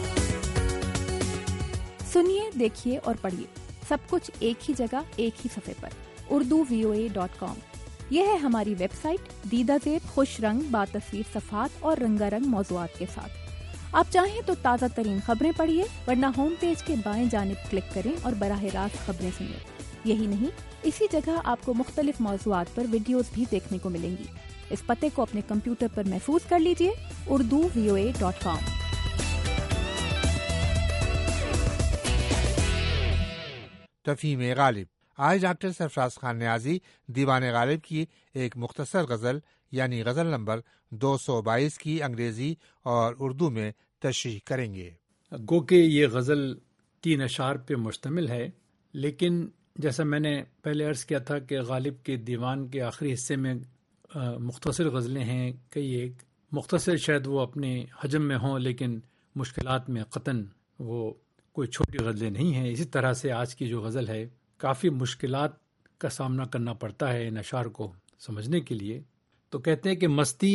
سنیے، دیکھیے اور پڑھیے سب کچھ ایک ہی جگہ، ایک ہی صفحے پر، اردو وی او اے ڈاٹ کام. یہ ہے ہماری ویب سائٹ، دیدہ زیب، خوش رنگ، باتصویر صفحات اور رنگا رنگ موضوعات کے ساتھ. آپ چاہیں تو تازہ ترین خبریں پڑھیے، ورنہ ہوم پیج کے بائیں جانب کلک کریں اور براہ راست خبریں سنیں. یہی نہیں، اسی جگہ آپ کو مختلف موضوعات پر ویڈیوز بھی دیکھنے کو ملیں گی. اس پتے کو اپنے کمپیوٹر پر محفوظ کر لیجئے، اردو وی او اے ڈاٹ کام. تفہیم غالب. آج ڈاکٹر سرفراز خان نیازی دیوان غالب کی ایک مختصر غزل یعنی غزل نمبر دو سو بائیس کی انگریزی اور اردو میں تشریح کریں گے. گو کہ یہ غزل تین اشعار پہ مشتمل ہے، لیکن جیسا میں نے پہلے عرض کیا تھا کہ غالب کے دیوان کے آخری حصے میں مختصر غزلیں ہیں کئی ایک، مختصر شاید وہ اپنے حجم میں ہوں، لیکن مشکلات میں قطعاً وہ کوئی چھوٹی غزلیں نہیں ہیں. اسی طرح سے آج کی جو غزل ہے کافی مشکلات کا سامنا کرنا پڑتا ہے ان اشعار کو سمجھنے کے لیے. تو کہتے ہیں کہ مستی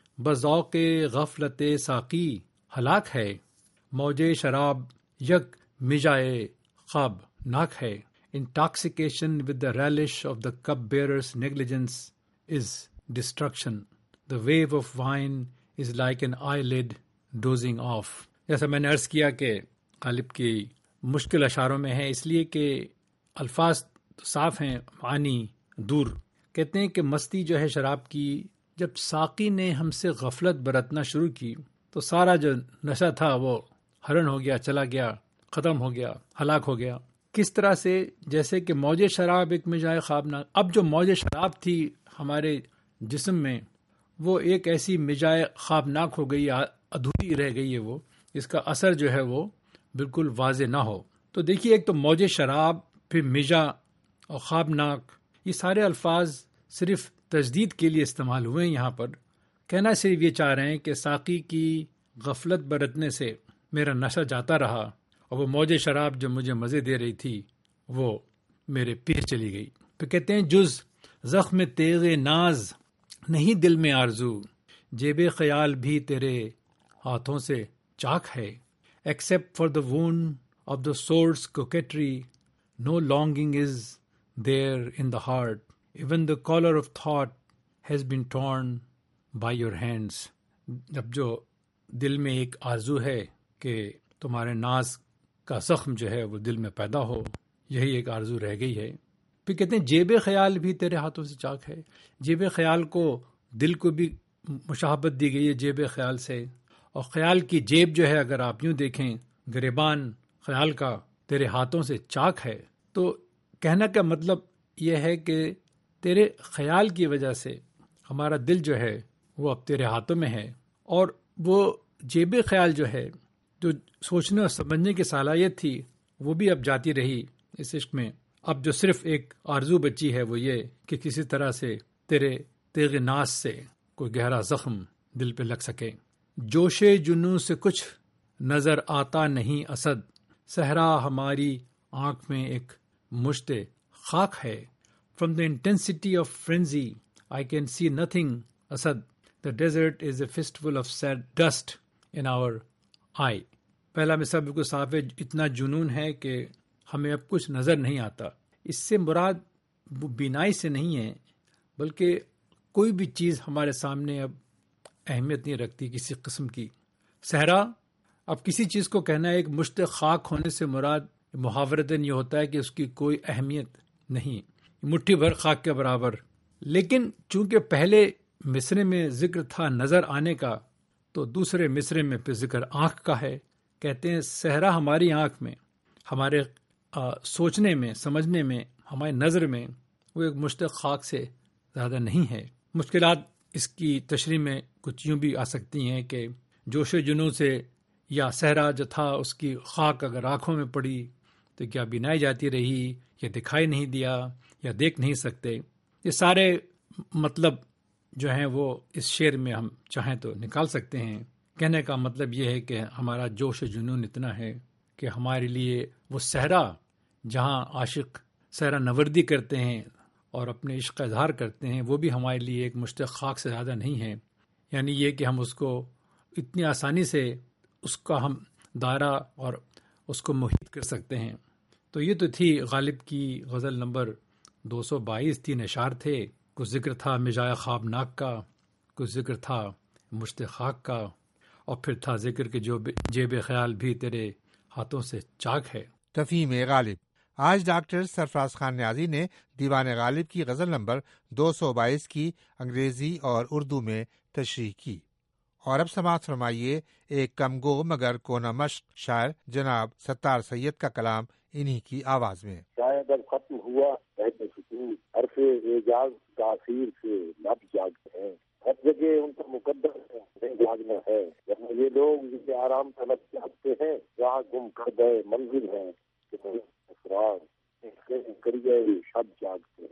بذوق غفلت ساقی ہلاک ہے، موج شراب یک مجائے خواب ناک ہے. Intoxication with the relish of the cup-bearer's negligence is destruction. The wave of wine is like an eyelid dozing off. جیسا میں نے عرض کیا کہ غالب کی مشکل اشعاروں میں ہے، اس لیے کہ الفاظ صاف ہیں، معنی دور. کہتے ہیں کہ مستی جو ہے شراب کی، جب ساقی نے ہم سے غفلت برتنا شروع کی تو سارا جو نشہ تھا وہ ہرن ہو گیا، چلا گیا، ختم ہو گیا، ہلاک ہو گیا. کس طرح سے؟ جیسے کہ موج شراب ایک مجائے خوابناک. اب جو موج شراب تھی ہمارے جسم میں وہ ایک ایسی مجائے خوابناک ہو گئی، ادھوری رہ گئی ہے، وہ اس کا اثر جو ہے وہ بالکل واضح نہ ہو. تو دیکھیے، ایک تو موج شراب، پھر مجا اور خوابناک، یہ سارے الفاظ صرف تجدید کے لیے استعمال ہوئے ہیں. یہاں پر کہنا صرف یہ چاہ رہے ہیں کہ ساقی کی غفلت برتنے سے میرا نشہ جاتا رہا اور وہ موج شراب جو مجھے مزے دے رہی تھی وہ میرے پیر چلی گئی. پھر کہتے ہیں جز زخم تیغ ناز نہیں دل میں آرزو، جیب خیال بھی تیرے ہاتھوں سے چاک ہے. Except for the wound of the swords coquetry no longing is there in the heart, even the collar of thought has been torn by your hands. جب جو دل میں ایک آرزو ہے کہ تمہارے ناز کا زخم جو ہے وہ دل میں پیدا ہو، یہی ایک آرزو رہ گئی ہے. پھر کہتے ہیں جیب خیال بھی تیرے ہاتھوں سے چاک ہے. جیب خیال کو، دل کو بھی مشابہت دی گئی ہے جیب خیال سے، اور خیال کی جیب جو ہے اگر آپ یوں دیکھیں، گریبان خیال کا تیرے ہاتھوں سے چاک ہے. تو کہنے کا مطلب یہ ہے کہ تیرے خیال کی وجہ سے ہمارا دل جو ہے وہ اب تیرے ہاتھوں میں ہے، اور وہ جیب خیال جو ہے، جو سوچنے اور سمجھنے کی صلاحیت تھی، وہ بھی اب جاتی رہی اس عشق میں. اب جو صرف ایک آرزو بچی ہے وہ یہ کہ کسی طرح سے تیرے تیغ ناز سے کوئی گہرا زخم دل پہ لگ سکے. جوش جنوں سے کچھ نظر آتا نہیں اسد، صحرا ہماری آنکھ میں ایک مشت خاک ہے. From the intensity of frenzy I can see nothing Asad, the desert is a festival of sad dust in our eye. پہلا مثال بالکل صاف ہے، اتنا جنون ہے کہ ہمیں اب کچھ نظر نہیں آتا. اس سے مراد بینائی سے نہیں ہے، بلکہ کوئی بھی چیز ہمارے سامنے اب اہمیت نہیں رکھتی کسی قسم کی. صحرا، اب کسی چیز کو کہنا ہے ایک مشت خاک ہونے سے مراد محاورتاً یہ ہوتا ہے کہ اس کی کوئی اہمیت نہیں، مٹھی بھر خاک کے برابر. لیکن چونکہ پہلے مصرے میں ذکر تھا نظر آنے کا، تو دوسرے مصرے میں پھر ذکر آنکھ کا ہے. کہتے ہیں صحرا ہماری آنکھ میں، ہمارے آ, سوچنے میں، سمجھنے میں، ہماری نظر میں وہ ایک مشت خاک سے زیادہ نہیں ہے. مشکلات اس کی تشریح میں کچھ یوں بھی آ سکتی ہیں کہ جوش جنوں سے، یا صحرا جو تھا اس کی خاک اگر آنکھوں میں پڑی تو کیا بینائی جاتی رہی، یا دکھائی نہیں دیا، یا دیکھ نہیں سکتے. یہ سارے مطلب جو ہیں وہ اس شعر میں ہم چاہیں تو نکال سکتے ہیں. کہنے کا مطلب یہ ہے کہ ہمارا جوش جنون اتنا ہے کہ ہمارے لیے وہ صحرا جہاں عاشق صحرا نوردی کرتے ہیں اور اپنے عشق کا اظہار کرتے ہیں، وہ بھی ہمارے لیے ایک مشت خاک سے زیادہ نہیں ہے. یعنی یہ کہ ہم اس کو اتنی آسانی سے اس کا ہم دائرہ اور اس کو محیط کر سکتے ہیں. تو یہ تو تھی غالب کی غزل نمبر دو سو بائیس. تین اشعار تھے، کچھ ذکر تھا مجائے خوابناک کا، کچھ ذکر تھا مشت خاک کا، اور پھر تھا ذکر کہ جو جیب خیال بھی تیرے ہاتھوں سے چاک ہے. تفہیم غالب. آج ڈاکٹر سرفراز خان نیازی نے دیوان غالب کی غزل نمبر دو سو بائیس کی انگریزی اور اردو میں تشریح کی. اور اب سماعت فرمائیے ایک کم گو مگر کونا مشق شاعر جناب ستار سید کا کلام انہی کی آواز میں. شاید اب ختم ہوا عہد فتور، حرف اعجاز تاثیر سے لب جاگتے ہیں، ہر جگہ ان کا مقدر نہیں جاگنا ہے. ورنہ یہ لوگ جسے آرام طلب چاہتے ہیں، جہاں گم کر گئے منزل ہیں کہ اسرار کریے شب جاگتے ہیں.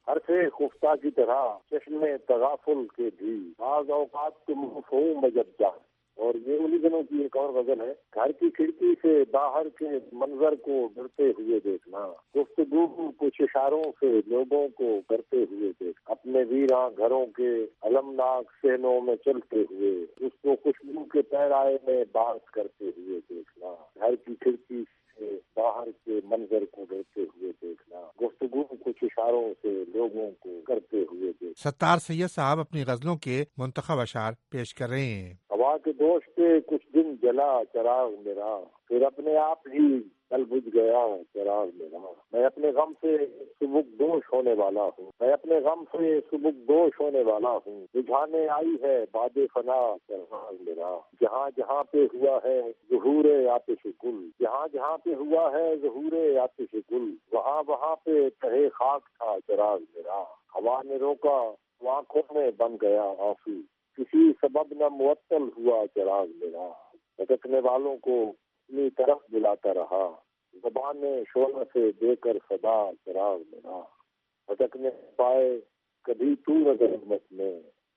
ہر سے خفتہ کی طرح چشمے تغافل کے بھی بعض اوقات تم مفہوم جب جا. اور یہ انہی دنوں کی ایک اور غزل ہے. گھر کی کھڑکی سے باہر کے منظر کو ڈرتے ہوئے دیکھنا, گفتگو کچھ اشاروں سے لوگوں کو کرتے ہوئے دیکھ, اپنے ویراں گھروں کے المناک صحنوں میں چلتے ہوئے اس کو خوشبو کے پیرائے میں بات کرتے ہوئے دیکھنا. گھر کی کھڑکی سے باہر کے منظر کو ڈرتے ہوئے دیکھنا, گفتگو کچھ اشاروں سے لوگوں کو کرتے ہوئے دیکھنا. ستار سید صاحب اپنی غزلوں کے منتخب اشعار پیش کر رہے ہیں. ہوا کے دوش پہ کچھ دن جلا چراغ میرا, پھر اپنے آپ ہی کل بجھ گیا چراغ میرا. میں اپنے غم سے سبک دوش ہونے والا ہوں, میں اپنے غم سے سبک دوش ہونے والا ہوں. بجھانے آئی ہے باد فنا چراغ میرا. جہاں جہاں پہ ہوا ہے ظہور آتش گل, جہاں جہاں پہ ہوا ہے ظہور آتش گل, وہاں وہاں پہ تہے خاک تھا چراغ میرا. ہوا نے روکا آنکھوں میں بن گیا آنسو, کسی سبب نہ معطل ہوا چراغ میرا. بھٹکنے والوں کو اپنی طرف بلاتا رہا, زبان نے شعلہ سے دے کر صدا چراغ میرا. بھٹکنے پائے کبھی تو نظر میں,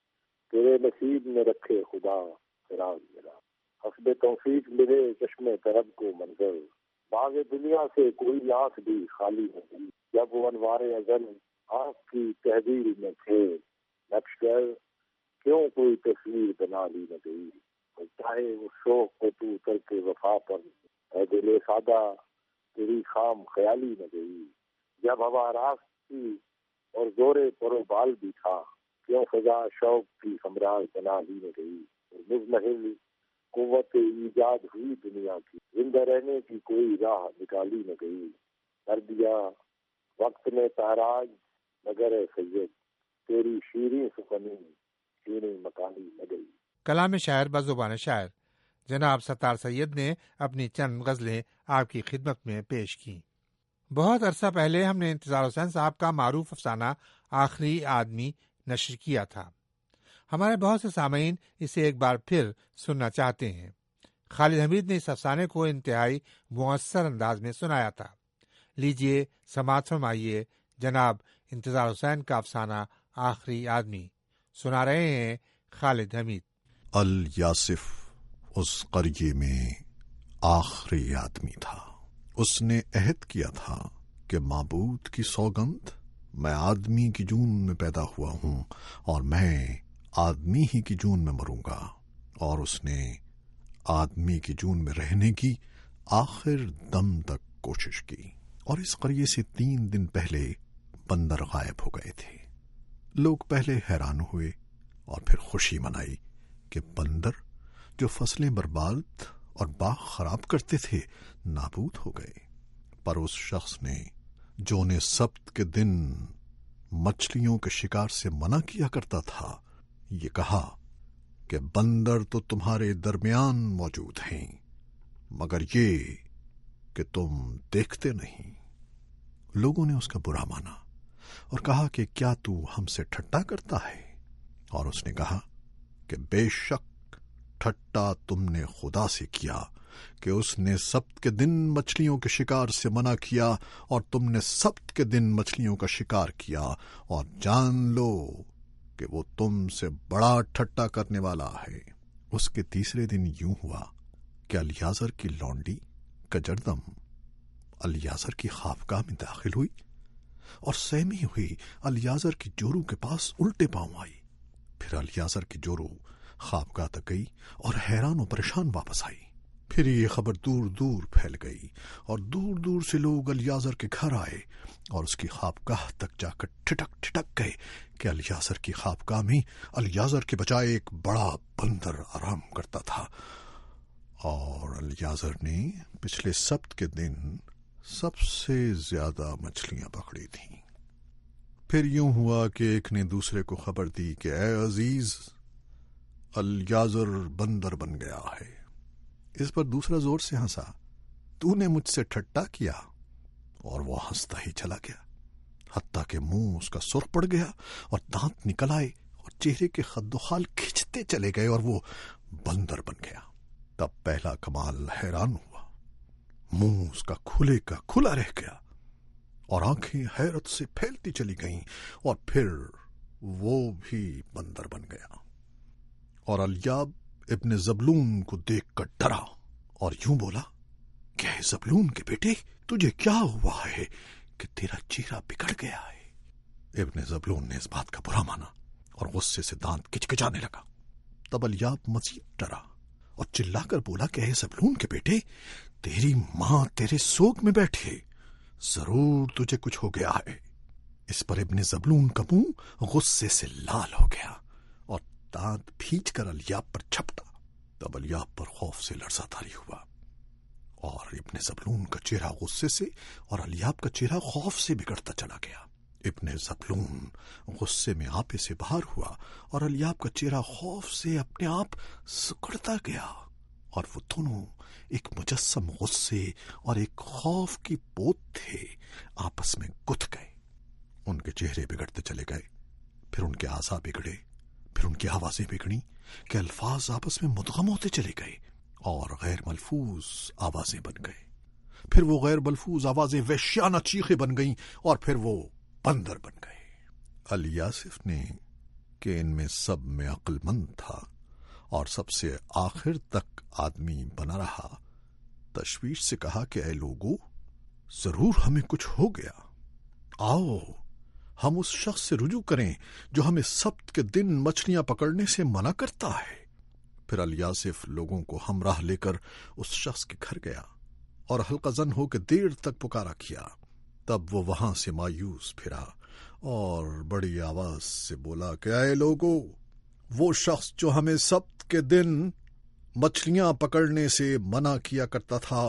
تیرے نصیب میں رکھے خدا چراغ میرا. حسب توفیق ملے چشمے طرب کو منظر, باغ دنیا سے کوئی آنکھ بھی خالی نہیں. جب وہ انوار ازل آنکھ کی تحریر میں تھے, نقش گر کیوں کوئی تصویر بنا لی نہ گئی. چاہے اس شوق کو تو کر کے وفا پر, اے دل سادہ تیری خام خیالی نہ گئی. جب ہوا راست تھی اور زورے پرو بال بھی تھا, کیوں فضا شوق کی ہمراہ بنا لی نہ گئی. مزمحل قوت ایجاد ہوئی دنیا کی, زندہ رہنے کی کوئی راہ نکالی نہ گئی. کر دیا وقت نے تاراج مگر اے سید, تیری شیریں سخنی شیریں مکانی نہ گئی. کلام شاعر بزبان شاعر جناب ستار سید نے اپنی چند غزلیں آپ کی خدمت میں پیش کی. بہت عرصہ پہلے ہم نے انتظار حسین صاحب کا معروف افسانہ آخری آدمی نشر کیا تھا. ہمارے بہت سے سامعین اسے ایک بار پھر سننا چاہتے ہیں. خالد حمید نے اس افسانے کو انتہائی مؤثر انداز میں سنایا تھا. لیجئے سماعت فرمائیے جناب انتظار حسین کا افسانہ آخری آدمی. سنا رہے ہیں خالد حمید. الیاسف اس قریے میں آخری آدمی تھا. اس نے عہد کیا تھا کہ معبود کی سوگند, میں آدمی کی جون میں پیدا ہوا ہوں اور میں آدمی ہی کی جون میں مروں گا. اور اس نے آدمی کی جون میں رہنے کی آخر دم تک کوشش کی. اور اس قریے سے تین دن پہلے بندر غائب ہو گئے تھے. لوگ پہلے حیران ہوئے اور پھر خوشی منائی کہ بندر جو فصلیں برباد اور باغ خراب کرتے تھے نابود ہو گئے. پر اس شخص نے جو نے سبت کے دن مچھلیوں کے شکار سے منع کیا کرتا تھا, یہ کہا کہ بندر تو تمہارے درمیان موجود ہیں, مگر یہ کہ تم دیکھتے نہیں. لوگوں نے اس کا برا مانا اور کہا کہ کیا تو ہم سے ٹھٹا کرتا ہے؟ اور اس نے کہا کہ بے شک ٹھٹا تم نے خدا سے کیا کہ اس نے سبت کے دن مچھلیوں کے شکار سے منع کیا اور تم نے سبت کے دن مچھلیوں کا شکار کیا. اور جان لو کہ وہ تم سے بڑا ٹھٹا کرنے والا ہے. اس کے تیسرے دن یوں ہوا کہ الیازر کی لونڈی کجردم الیازر کی خوابگاہ میں داخل ہوئی اور سہمی ہوئی الیازر کی جورو کے پاس الٹے پاؤں آئی. پھر الیازر کی جورو خوابگاہ تک گئی اور حیران و پریشان واپس آئی. پھر یہ خبر دور دور پھیل گئی اور دور دور سے لوگ الیازر کے گھر آئے اور اس کی خوابگاہ تک جا کر ٹھٹک ٹھٹک گئے کہ الیازر کی خوابگاہ میں الیازر کے بجائے ایک بڑا بندر آرام کرتا تھا. اور الیازر نے پچھلے سبت کے دن سب سے زیادہ مچھلیاں پکڑی تھیں. پھر یوں ہوا کہ ایک نے دوسرے کو خبر دی کہ اے عزیز, الیازر بندر بن گیا ہے. اس پر دوسرا زور سے ہنسا, تو نے مجھ سے ٹھٹا کیا. اور وہ ہنستا ہی چلا گیا حتیٰ کہ منہ اس کا سرخ پڑ گیا اور دانت نکل آئے اور چہرے کے خد و خال کھینچتے چلے گئے اور وہ بندر بن گیا. تب پہلا کمال حیران ہوا, منہ اس کا کھلے کا کھلا رہ گیا اور آنکھیں حیرت سے پھیلتی چلی گئیں، اور پھر وہ بھی بندر بن گیا۔ اور الیاب ابن زبلون کو دیکھ کر ڈرا اور یوں بولا کہ اے زبلون کے بیٹے، تجھے کیا ہوا ہے کہ تیرا چہرہ بگڑ گیا ہے؟ ابن زبلون نے اس بات کا برا مانا اور غصے سے دانت کچکچانے لگا۔ تب الیاب مزید ڈرا اور چلا کر بولا کہ اے زبلون کے بیٹے، تیری ماں تیرے سوگ میں بیٹھے، ضرور تجھے کچھ ہو گیا ہے۔ اس پر ابن زبلون کا منہ غصے سے لال ہو گیا اور دانت بھینچ کر الیاب پر چھپٹا۔ تب الیاب پر خوف سے لرزہ طاری ہوا، اور ابن زبلون کا چہرہ غصے سے اور الیاب کا چہرہ خوف سے بگڑتا چلا گیا۔ ابن زبلون غصے میں آپے سے باہر ہوا، اور الیاب کا چہرہ خوف سے اپنے آپ سکڑتا گیا، اور وہ دونوں ایک مجسم غصے اور ایک خوف کی پوت تھے، آپس میں گتھ گئے۔ ان کے چہرے بگڑتے چلے گئے، پھر ان کے اعضاء بگڑے، پھر ان کی آوازیں بگڑیں کہ الفاظ آپس میں مدغم ہوتے چلے گئے اور غیر ملفوظ آوازیں بن گئے، پھر وہ غیر ملفوظ آوازیں وحشیانہ چیخیں بن گئیں، اور پھر وہ بندر بن گئے۔ الیاسف نے کہ ان میں سب میں عقل مند تھا اور سب سے آخر تک آدمی بنا رہا، تشویش سے کہا کہ اے لوگو، ضرور ہمیں کچھ ہو گیا، آؤ ہم اس شخص سے رجوع کریں جو ہمیں سبت کے دن مچھلیاں پکڑنے سے منع کرتا ہے۔ پھر الیاسف لوگوں کو ہمراہ لے کر اس شخص کے گھر گیا اور حلقہ زن ہو کے دیر تک پکارا کیا۔ تب وہ وہاں سے مایوس پھرا اور بڑی آواز سے بولا کہ اے لوگو، وہ شخص جو ہمیں سبت کے دن مچھلیاں پکڑنے سے منع کیا کرتا تھا،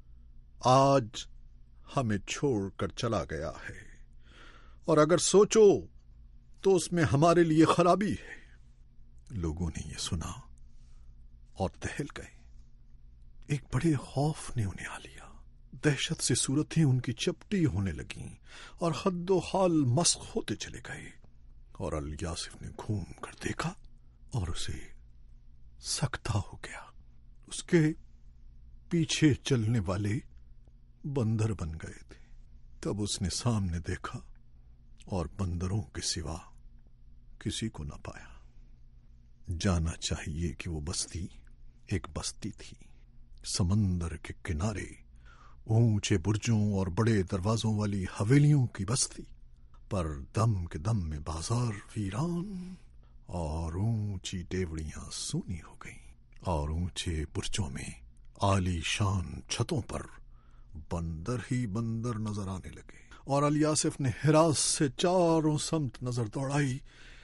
آج ہمیں چھوڑ کر چلا گیا ہے، اور اگر سوچو تو اس میں ہمارے لیے خرابی ہے۔ لوگوں نے یہ سنا اور دہل گئے، ایک بڑے خوف نے انہیں آ لیا، دہشت سے صورتیں ان کی چپٹی ہونے لگیں اور حد و حال مسخ ہوتے چلے گئے۔ اور الیاسف نے گھوم کر دیکھا اور اسے سکتا ہو گیا، اس کے پیچھے چلنے والے بندر بن گئے تھے۔ تب اس نے سامنے دیکھا اور بندروں کے سوا کسی کو نہ پایا۔ جانا چاہیے کہ وہ بستی ایک بستی تھی، سمندر کے کنارے، اونچے برجوں اور بڑے دروازوں والی حویلیوں کی بستی، پر دم کے دم میں بازار ویران اور اونچی ڈیوڑیاں سونی ہو گئیں، اور اونچے برجوں میں عالی شان چھتوں پر بندر ہی بندر نظر آنے لگے۔ اور الیاسف نے ہراس سے چاروں سمت نظر دوڑائی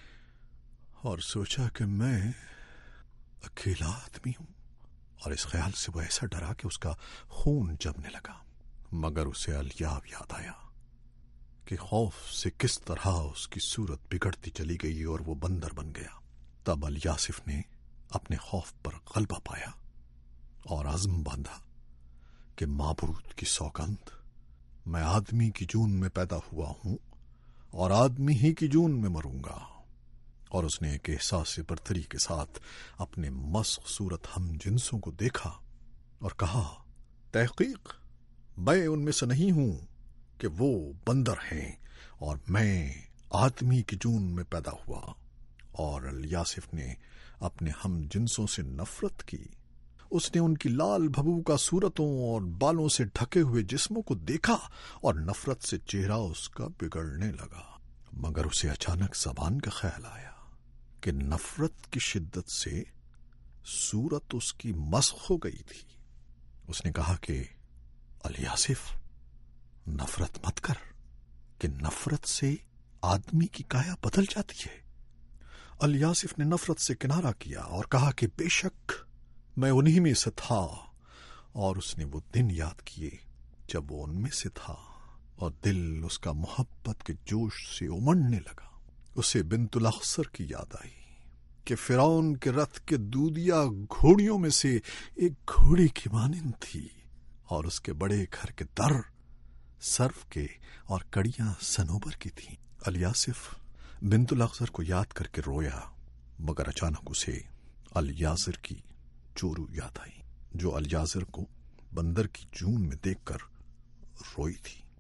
اور سوچا کہ میں اکیلا آدمی ہوں، اور اس خیال سے وہ ایسا ڈرا کہ اس کا خون جمنے لگا۔ مگر اسے الیاب یاد آیا کہ خوف سے کس طرح اس کی صورت بگڑتی چلی گئی اور وہ بندر بن گیا۔ تب الیاسف نے اپنے خوف پر غلبہ پایا اور عزم باندھا کہ معبود کی سوگند، میں آدمی کی جون میں پیدا ہوا ہوں اور آدمی ہی کی جون میں مروں گا۔ اور اس نے ایک احساس برتری کے ساتھ اپنے مسخ صورت ہم جنسوں کو دیکھا اور کہا، تحقیق میں ان میں سے نہیں ہوں کہ وہ بندر ہیں، اور میں آدمی کی جون میں پیدا ہوا۔ اور الیاسف نے اپنے ہم جنسوں سے نفرت کی، اس نے ان کی لال بھبو کا صورتوں اور بالوں سے ڈھکے ہوئے جسموں کو دیکھا اور نفرت سے چہرہ اس کا بگڑنے لگا۔ مگر اسے اچانک زبان کا خیال آیا کہ نفرت کی شدت سے صورت اس کی مسخ ہو گئی تھی۔ اس نے کہا کہ الیاسف، نفرت مت کر، کہ نفرت سے آدمی کی کایا بدل جاتی ہے۔ الیاسف نے نفرت سے کنارہ کیا اور کہا کہ بے شک میں انہی میں سے تھا، اور اس نے وہ دن یاد کیے جب وہ ان میں سے تھا، اور دل اس کا محبت کے جوش سے امڑنے لگا۔ اسے بنت الاخصر کی یاد آئی کہ فرعون کے رتھ کے دودیا گھوڑیوں میں سے ایک گھوڑی کی مانند تھی، اور اس کے بڑے گھر کے در سرف کے اور کڑیاں صنوبر کی تھیں۔ الیاسف بنت الاخصر کو یاد کر کے رویا، مگر اچانک اسے الیاسر کی چورو یاد آئی، جو الیاسر کو بندر کی جون میں دیکھ کر روئی تھی۔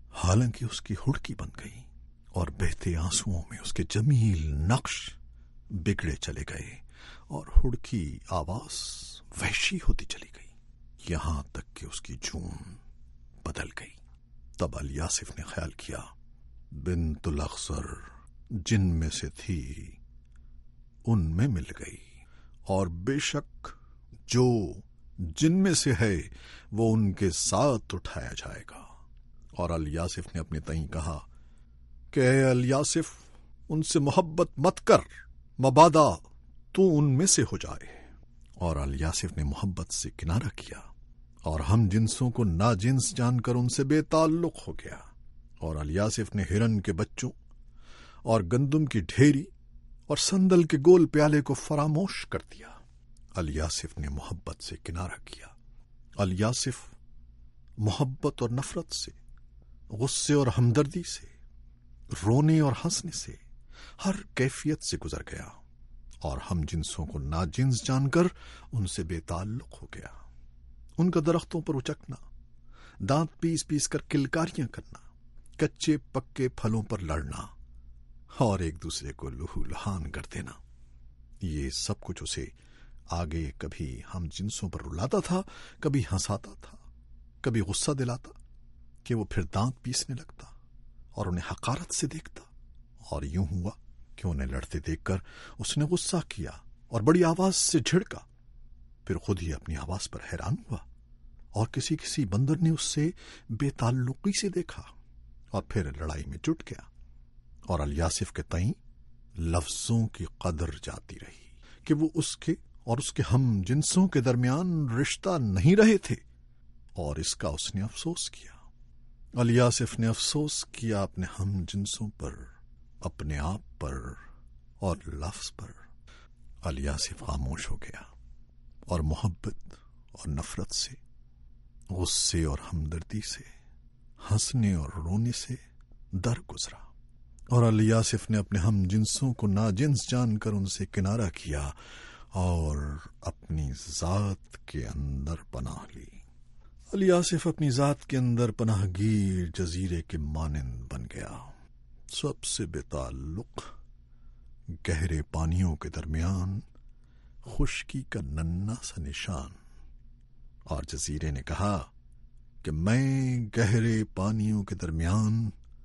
حالانکہ اس کی ہڑکی بن گئی اور بہتے آنسوؤں میں اس کے جمیل نقش بگڑے چلے گئے اور ہڑکی آواز وحشی ہوتی چلی گئی، یہاں تک کہ اس کی جون بدل گئی۔ تب الیاسف نے خیال کیا بنت الاخضر جن میں سے تھی ان میں مل گئی، اور بے شک جو جن میں سے ہے وہ ان کے ساتھ اٹھایا جائے گا۔ اور الیاسف نے اپنے تئیں کہا کہ اے الیاسف ان سے محبت مت کر، مبادا تو ان میں سے ہو جائے۔ اور الیاسف نے محبت سے کنارہ کیا اور ہم جنسوں کو ناجنس جان کر ان سے بے تعلق ہو گیا۔ اور الیاسف نے ہرن کے بچوں اور گندم کی ڈھیری اور سندل کے گول پیالے کو فراموش کر دیا۔ الیاسف نے محبت سے کنارہ کیا۔ الیاسف محبت اور نفرت سے، غصے اور ہمدردی سے، رونے اور ہنسنے سے، ہر کیفیت سے گزر گیا، اور ہم جنسوں کو ناجنس جان کر ان سے بے تعلق ہو گیا۔ ان کا درختوں پر اچکنا، دانت پیس پیس کر کلکاریاں کرنا، کچے پکے پھلوں پر لڑنا اور ایک دوسرے کو لہو لہان کر دینا، یہ سب کچھ اسے آگے کبھی ہم جنسوں پر رلاتا تھا، کبھی ہنساتا تھا، کبھی غصہ دلاتا کہ وہ پھر دانت پیسنے لگتا اور انہیں حقارت سے دیکھتا۔ اور یوں ہوا کہ انہیں لڑتے دیکھ کر اس نے غصہ کیا اور بڑی آواز سے جھڑکا، پھر خود ہی اپنی آواز پر حیران ہوا، اور کسی کسی بندر نے اس سے بے تعلقی سے دیکھا اور پھر لڑائی میں جٹ گیا۔ اور الیاسف کے تئیں لفظوں کی قدر جاتی رہی کہ وہ اس کے اور اس کے ہم جنسوں کے درمیان رشتہ نہیں رہے تھے، اور اس کا اس نے افسوس کیا۔ الیاسف نے افسوس کیا اپنے ہم جنسوں پر، اپنے آپ پر اور لفظ پر۔ الیاسف خاموش ہو گیا اور محبت اور نفرت سے، غصے اور ہمدردی سے، ہنسنے اور رونے سے در گزرا، اور الیاسف نے اپنے ہم جنسوں کو ناجنس جان کر ان سے کنارہ کیا اور اپنی ذات کے اندر پناہ لی۔ الیاسف اپنی ذات کے اندر پناہ گیر جزیرے کے مانند بن گیا، سب سے بے تعلق، گہرے پانیوں کے درمیان خشکی کا ننھا سا نشان۔ اور جزیرے نے کہا کہ میں گہرے پانیوں کے درمیان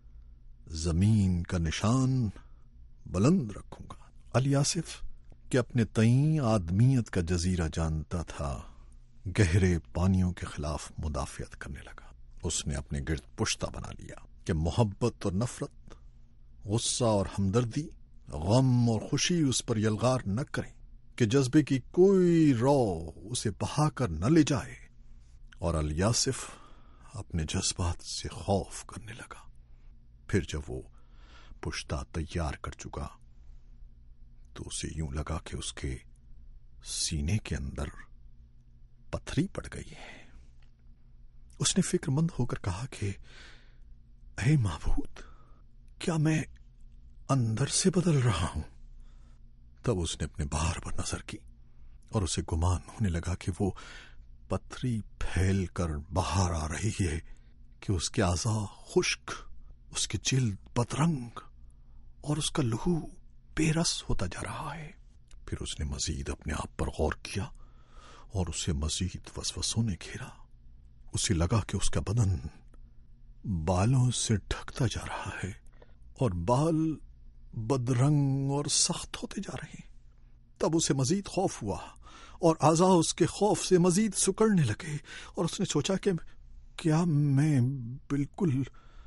زمین کا نشان بلند رکھوں گا۔ الیاسف کہ اپنے تئیں آدمیت کا جزیرہ جانتا تھا، گہرے پانیوں کے خلاف مدافعت کرنے لگا۔ اس نے اپنے گرد پشتہ بنا لیا کہ محبت اور نفرت، غصہ اور ہمدردی، غم اور خوشی اس پر یلغار نہ کریں، کہ جذبے کی کوئی رو اسے بہا کر نہ لے جائے۔ اور الیاسف اپنے جذبات سے خوف کرنے لگا۔ پھر جب وہ پشتہ تیار کر چکا تو اسے یوں لگا کہ اس کے سینے کے اندر پتھری پڑ گئی ہے۔ اس نے فکر مند ہو کر کہا کہ اے معبود، کیا میں اندر سے بدل رہا ہوں؟ تب اس نے اپنے باہر پر نظر کی اور اسے گمان ہونے لگا کہ وہ پتھری پھیل کر باہر آ رہی ہے، کہ اس کے اعضاء خشک، اس کی جلد بدرنگ اور اس کا لہو بے رس ہوتا جا رہا ہے۔ پھر اس نے مزید اپنے آپ پر غور کیا اور اسے مزید وسوسوں نے گھیرا۔ اسے لگا کہ اس کا بدن بالوں سے ڈھکتا جا رہا ہے اور بال بدرنگ اور سخت ہوتے جا رہے ہیں۔ تب اسے مزید خوف ہوا اور اعضاء اس کے خوف سے مزید سکڑنے لگے، اور اس نے سوچا کہ کیا میں بالکل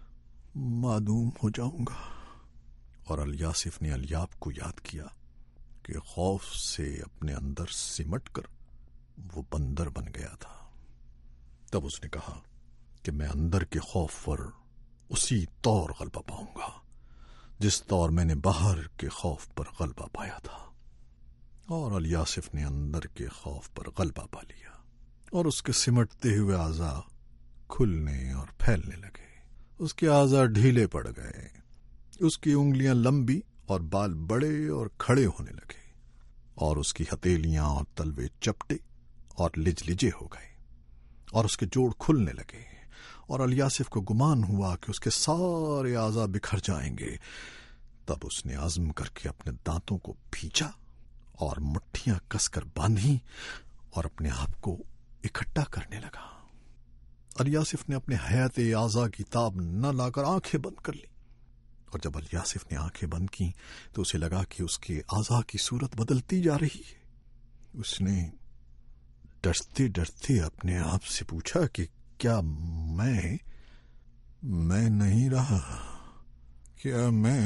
معدوم ہو جاؤں گا۔ اور الیاسف نے الیاب کو یاد کیا کہ خوف سے اپنے اندر سمٹ کر وہ بندر بن گیا تھا۔ تب اس نے کہا کہ میں اندر کے خوف پر اسی طور غلبہ پاؤں گا جس طور میں نے باہر کے خوف پر غلبہ پایا تھا۔ اور الیاسف نے اندر کے خوف پر غلبہ پا لیا، اور اس کے سمٹتے ہوئے اعضاء کھلنے اور پھیلنے لگے۔ اس کے اعضاء ڈھیلے پڑ گئے، اس کی انگلیاں لمبی اور بال بڑے اور کھڑے ہونے لگے، اور اس کی ہتھیلیاں اور تلوے چپٹے اور لج لجے ہو گئے، اور اس کے جوڑ کھلنے لگے، اور الیاسف کو گمان ہوا کہ اس کے سارے اعضاء بکھر جائیں گے، تب اس نے عزم کر کے اپنے دانتوں کو بھینچا اور مٹھیاں کس کر باندھی اور اپنے آپ کو اکٹھا کرنے لگا۔ الیاسف نے اپنے حیات اعضاء کی تاب نہ لا کر آنکھیں بند کر لی، اور جب الیاسف نے آنکھیں بند کی تو اسے لگا کہ اس کے اعضاء کی صورت بدلتی جا رہی ہے۔ اس نے ڈرتے ڈرتے اپنے آپ سے پوچھا کہ کیا میں میں نہیں رہا؟ کیا میں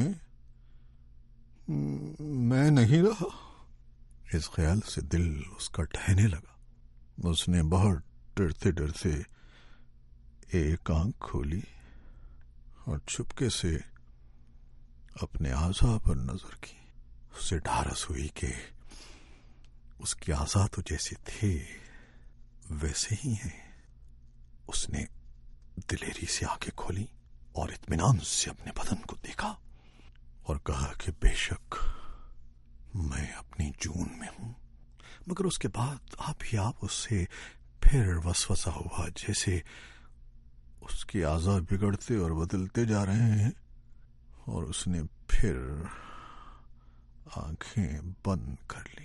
میں نہیں رہا؟ اس خیال سے دل اس کا ڈھہنے لگا۔ اس نے بہت ڈرتے ڈرتے ایک آنکھ کھولی اور چپکے سے اپنے اعضاء پر نظر کی۔ اسے ڈھارس ہوئی کہ اس کے اعضاء تو جیسے تھے ویسے ہی ہیں۔ اس نے دلیری سے آنکھیں کھولی اور اطمینان سے اپنے بدن کو دیکھا اور کہا کہ بے شک میں اپنی جون میں ہوں، مگر اس کے بعد آپ ہی آپ اس سے پھر وسوسہ ہوا جیسے اس کے اعضاء بگڑتے اور بدلتے جا رہے ہیں، اور اس نے پھر آنکھیں بند کر لی۔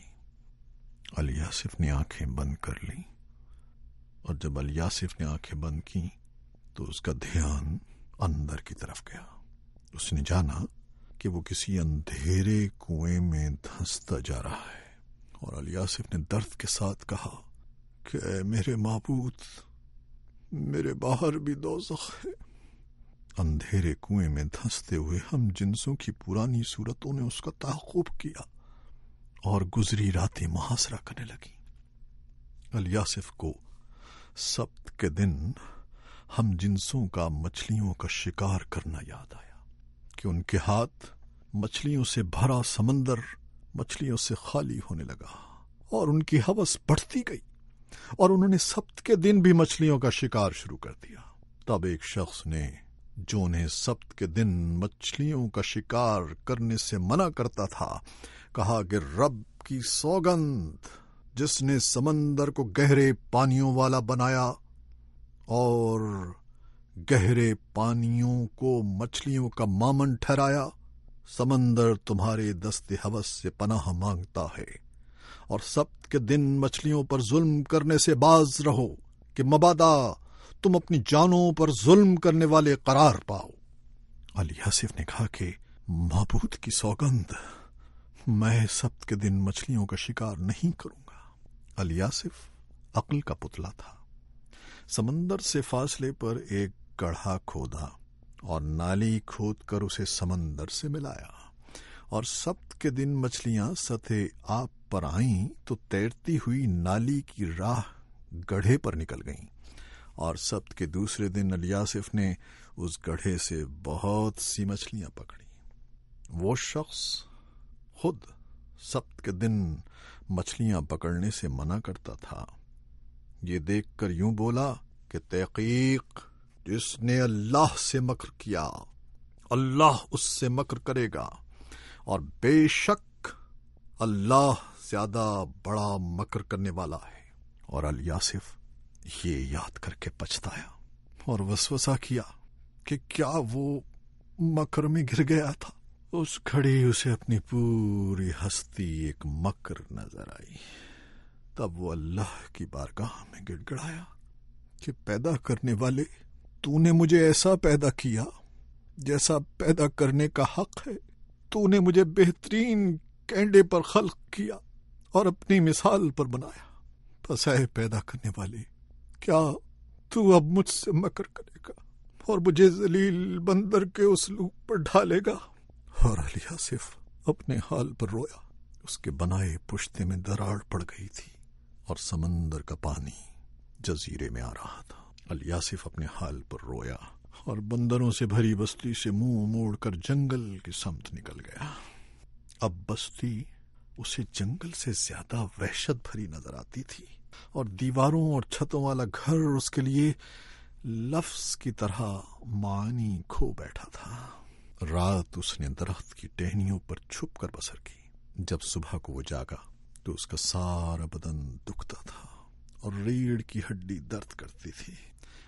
الیاسف نے آنکھیں بند کر لی، اور جب الیاسف نے آنکھیں بند کی تو اس کا دھیان اندر کی طرف گیا۔ اس نے جانا کہ وہ کسی اندھیرے کنویں میں دھنستا جا رہا ہے، اور الیاسف نے درد کے ساتھ کہا کہ اے میرے معبود، میرے باہر بھی دوزخ ہے۔ اندھیرے کنویں میں دھنستے ہوئے ہم جنسوں کی پرانی صورتوں نے اس کا تعاقب کیا اور گزری راتیں محاصرہ کرنے لگی۔ الیاسف کو سبت کے دن ہم جنسوں کا مچھلیوں کا شکار کرنا یاد آیا کہ ان کے ہاتھ مچھلیوں سے بھرا سمندر مچھلیوں سے خالی ہونے لگا، اور ان کی ہوس بڑھتی گئی، اور انہوں نے سبت کے دن بھی مچھلیوں کا شکار شروع کر دیا۔ تب ایک شخص نے جو انہیں سبت کے دن مچھلیوں کا شکار کرنے سے منع کرتا تھا کہا کہ رب کی سوگند جس نے سمندر کو گہرے پانیوں والا بنایا اور گہرے پانیوں کو مچھلیوں کا مامن ٹھہرایا، سمندر تمہارے دست ہوس سے پناہ مانگتا ہے، اور سبت کے دن مچھلیوں پر ظلم کرنے سے باز رہو کہ مبادا تم اپنی جانوں پر ظلم کرنے والے قرار پاؤ۔ الیاسف نے کہا کہ معبود کی سوگند، میں سبت کے دن مچھلیوں کا شکار نہیں کروں گا۔ الیاسف عقل کا پتلا تھا۔ سمندر سے فاصلے پر ایک گڑھا کھودا اور نالی کھود کر اسے سمندر سے ملایا، اور سبت کے دن مچھلیاں سطح آب پر آئیں تو تیرتی ہوئی نالی کی راہ گڑھے پر نکل گئیں، اور سبت کے دوسرے دن الیاسف نے اس گڑھے سے بہت سی مچھلیاں پکڑی۔ وہ شخص خود سبت کے دن مچھلیاں پکڑنے سے منع کرتا تھا، یہ دیکھ کر یوں بولا کہ تحقیق جس نے اللہ سے مکر کیا اللہ اس سے مکر کرے گا، اور بے شک اللہ زیادہ بڑا مکر کرنے والا ہے۔ اور الیاسف یہ یاد کر کے پچھتایا اور وسوسہ کیا کہ کیا وہ مکر میں گر گیا تھا۔ اس گھڑی اسے اپنی پوری ہستی ایک مکر نظر آئی۔ تب وہ اللہ کی بارگاہ میں گڑ گڑایا کہ پیدا کرنے والے، تو نے مجھے ایسا پیدا کیا جیسا پیدا کرنے کا حق ہے۔ تو نے مجھے بہترین کینڈے پر خلق کیا اور اپنی مثال پر بنایا، پس اے پیدا کرنے والے، کیا تو اب مجھ سے مکر کرے گا اور مجھے ذلیل بندر کے اسلوب پر ڈھالے گا؟ اور الیاسف اپنے حال پر رویا۔ اس کے بنائے پشتے میں دراڑ پڑ گئی تھی اور سمندر کا پانی جزیرے میں آ رہا تھا۔ الیاسف اپنے حال پر رویا اور بندروں سے بھری بستی سے منہ موڑ کر جنگل کی سمت نکل گیا۔ اب بستی اسے جنگل سے زیادہ وحشت بھری نظر آتی تھی، اور دیواروں اور چھتوں والا گھر اس کے لیے لفظ کی طرح معنی کھو بیٹھا تھا۔ رات اس نے درخت کی ٹہنیوں پر چھپ کر بسر کی۔ جب صبح کو وہ جاگا تو اس کا سارا بدن دکھتا تھا اور ریڑھ کی ہڈی درد کرتی تھی۔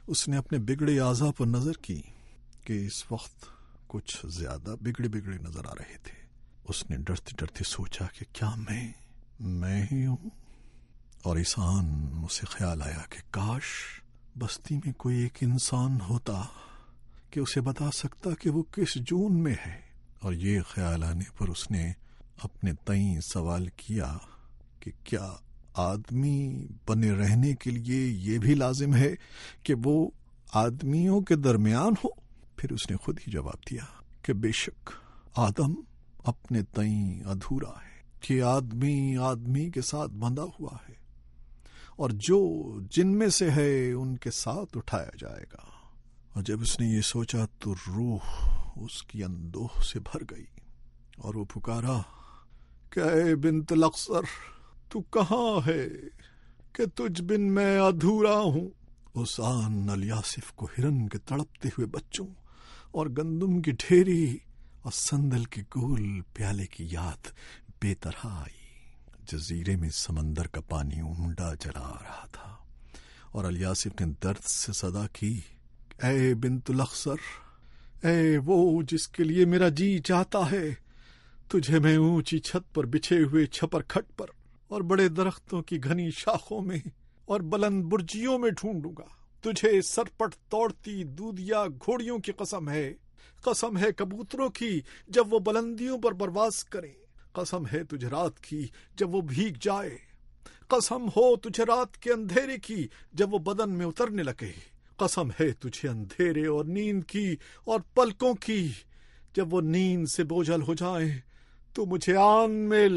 اس نے اپنے بگڑے اعضاء پر نظر کی کہ اس وقت کچھ زیادہ بگڑے بگڑے نظر آ رہے تھے. اس نے ڈرتے ڈرتے سوچا کہ کیا میں میں ہی ہوں؟ اور اس آن اسے خیال آیا کہ کاش بستی میں کوئی ایک انسان ہوتا کہ اسے بتا سکتا کہ وہ کس جون میں ہے. اور یہ خیال آنے پر اس نے اپنے تئیں سوال کیا کہ کیا آدمی بنے رہنے کے لیے یہ بھی لازم ہے کہ وہ آدمیوں کے درمیان ہو؟ پھر اس نے خود ہی جواب دیا کہ بے شک آدم اپنے تئیں ادھورا ہے، کہ آدمی آدمی کے ساتھ بندھا ہوا ہے، اور جو جن میں سے ہے ان کے ساتھ اٹھایا جائے گا. اور جب اس نے یہ سوچا تو روح اس کی اندوہ سے بھر گئی اور وہ پکارا کہ اے بنت الاخضر، تو کہاں ہے کہ تجھ بن میں ادھورا ہوں؟ اس آن الیاسف کو ہرن کے تڑپتے ہوئے بچوں اور گندم کی ڈھیری اور سندل کے گول پیالے کی یاد بے طرح آئی. جزیرے میں سمندر کا پانی امڈا جلا رہا تھا اور الیاسف نے درد سے صدا کی، اے بنت الاخضر، اے وہ جس کے لیے میرا جی چاہتا ہے، تجھے میں اونچی چھت پر بچھے ہوئے چھپر کھٹ پر اور بڑے درختوں کی گھنی شاخوں میں اور بلند برجیوں میں ڈھونڈوں گا. تجھے سرپٹ توڑتی دودیا گھوڑیوں کی قسم ہے، قسم ہے کبوتروں کی جب وہ بلندیوں پر پرواز کریں، قسم ہے تجھے رات کی جب وہ بھیگ جائے، قسم ہو تجھے رات کے اندھیرے کی جب وہ بدن میں اترنے لگے، قسم ہے تجھے اندھیرے اور نیند کی اور پلکوں کی جب وہ نیند سے بوجھل ہو جائیں. تو مجھے آن مل،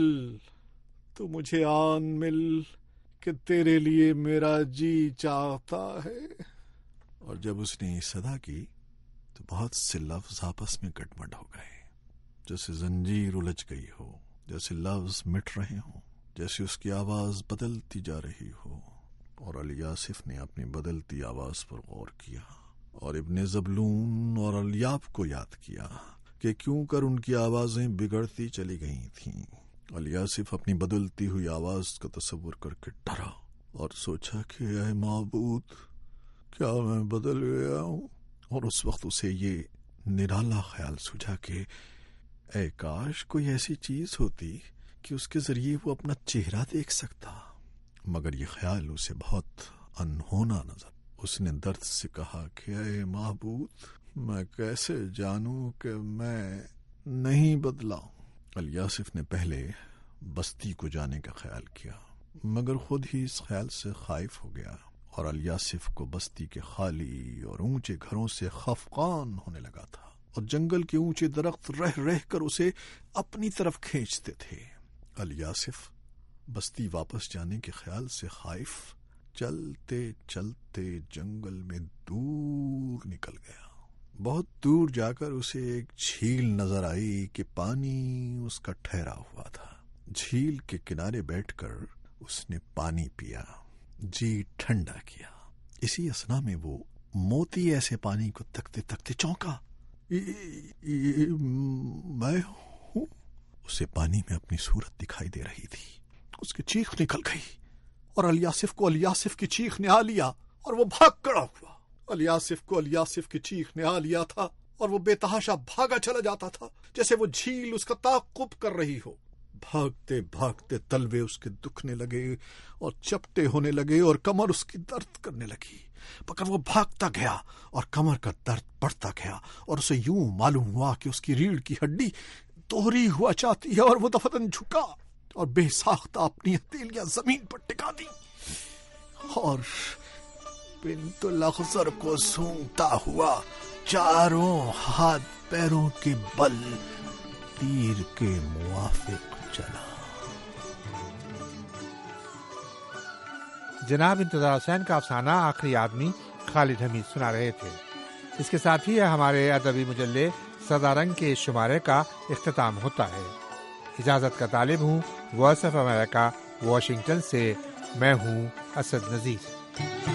تو مجھے آن مل کہ تیرے لیے میرا جی چاہتا ہے. اور جب اس نے یہ صدا کی تو بہت سے لفظ آپس میں گٹمٹ ہو گئے، جیسے زنجیر الجھ گئی ہو، جیسے لفظ مٹ رہے ہوں، جیسے اس کی آواز بدلتی جا رہی ہو. اور الیاسف نے اپنی بدلتی آواز پر غور کیا اور ابن زبلون اور الیاب کو یاد کیا کہ کیوں کر ان کی آوازیں بگڑتی چلی گئی تھیں. الیاسف اپنی بدلتی ہوئی آواز کا تصور کر کے ڈرا اور سوچا کہ اے معبود، کیا میں بدل گیا ہوں؟ اور اس وقت اسے یہ نرالا خیال سوچا کہ اے کاش کوئی ایسی چیز ہوتی کہ اس کے ذریعے وہ اپنا چہرہ دیکھ سکتا. مگر یہ خیال اسے بہت انہونا نظر. اس نے درد سے کہا کہ اے معبود، میں کیسے جانوں کہ میں نہیں بدلا ہوں؟ الیاسف نے پہلے بستی کو جانے کا خیال کیا، مگر خود ہی اس خیال سے خائف ہو گیا اور الیاسف کو بستی کے خالی اور اونچے گھروں سے خفقان ہونے لگا تھا اور جنگل کے اونچے درخت رہ رہ کر اسے اپنی طرف کھینچتے تھے. الیاسف بستی واپس جانے کے خیال سے خائف چلتے چلتے جنگل میں دور نکل گیا. بہت دور جا کر اسے ایک جھیل نظر آئی کہ پانی اس کا ٹھہرا ہوا تھا. جھیل کے کنارے بیٹھ کر اس نے پانی پیا، جی ٹھنڈا کیا. اسی اثنا میں وہ موتی ایسے پانی کو تکتے تکتے چونکا. میں ہوں؟ اسے پانی میں اپنی صورت دکھائی دے رہی تھی. اس کی چیخ نکل گئی اور الیاسف کو الیاسف کی چیخ نے آ لیا اور وہ بھاگ کڑا ہوا. الیاسف کو الیاسف کی چیخ نے آ لیا تھا اور وہ بے تحاشا بھاگا چلا جاتا تھا جیسے وہ جھیل اس کا تعاقب کر رہی ہو. بھاگتے بھاگتے تلوے اس کے دکھنے لگے اور چپٹے ہونے لگے اور کمر اس کی درد کرنے لگی. مگر وہ بھاگتا گیا اور کمر کا درد بڑھتا گیا اور اسے یوں معلوم ہوا کہ اس کی ریڑھ کی ہڈی دوہری ہوا چاہتی ہے. اور وہ دفتن جھکا اور بے ساختہ اپنی ہتھیلیاں زمین پر ٹکا دی اور بنت الاخضر کو سونگتا ہوا چاروں ہاتھ پیروں کے بل تیر کے موافق چلا. جناب انتظار حسین کا افسانہ آخری آدمی خالد حمید سنا رہے تھے. اس کے ساتھ ہی ہمارے ادبی مجلے سدا رنگ کے شمارے کا اختتام ہوتا ہے. اجازت کا طالب ہوں وائس آف امریکہ واشنگٹن سے. میں ہوں اسد نذیر.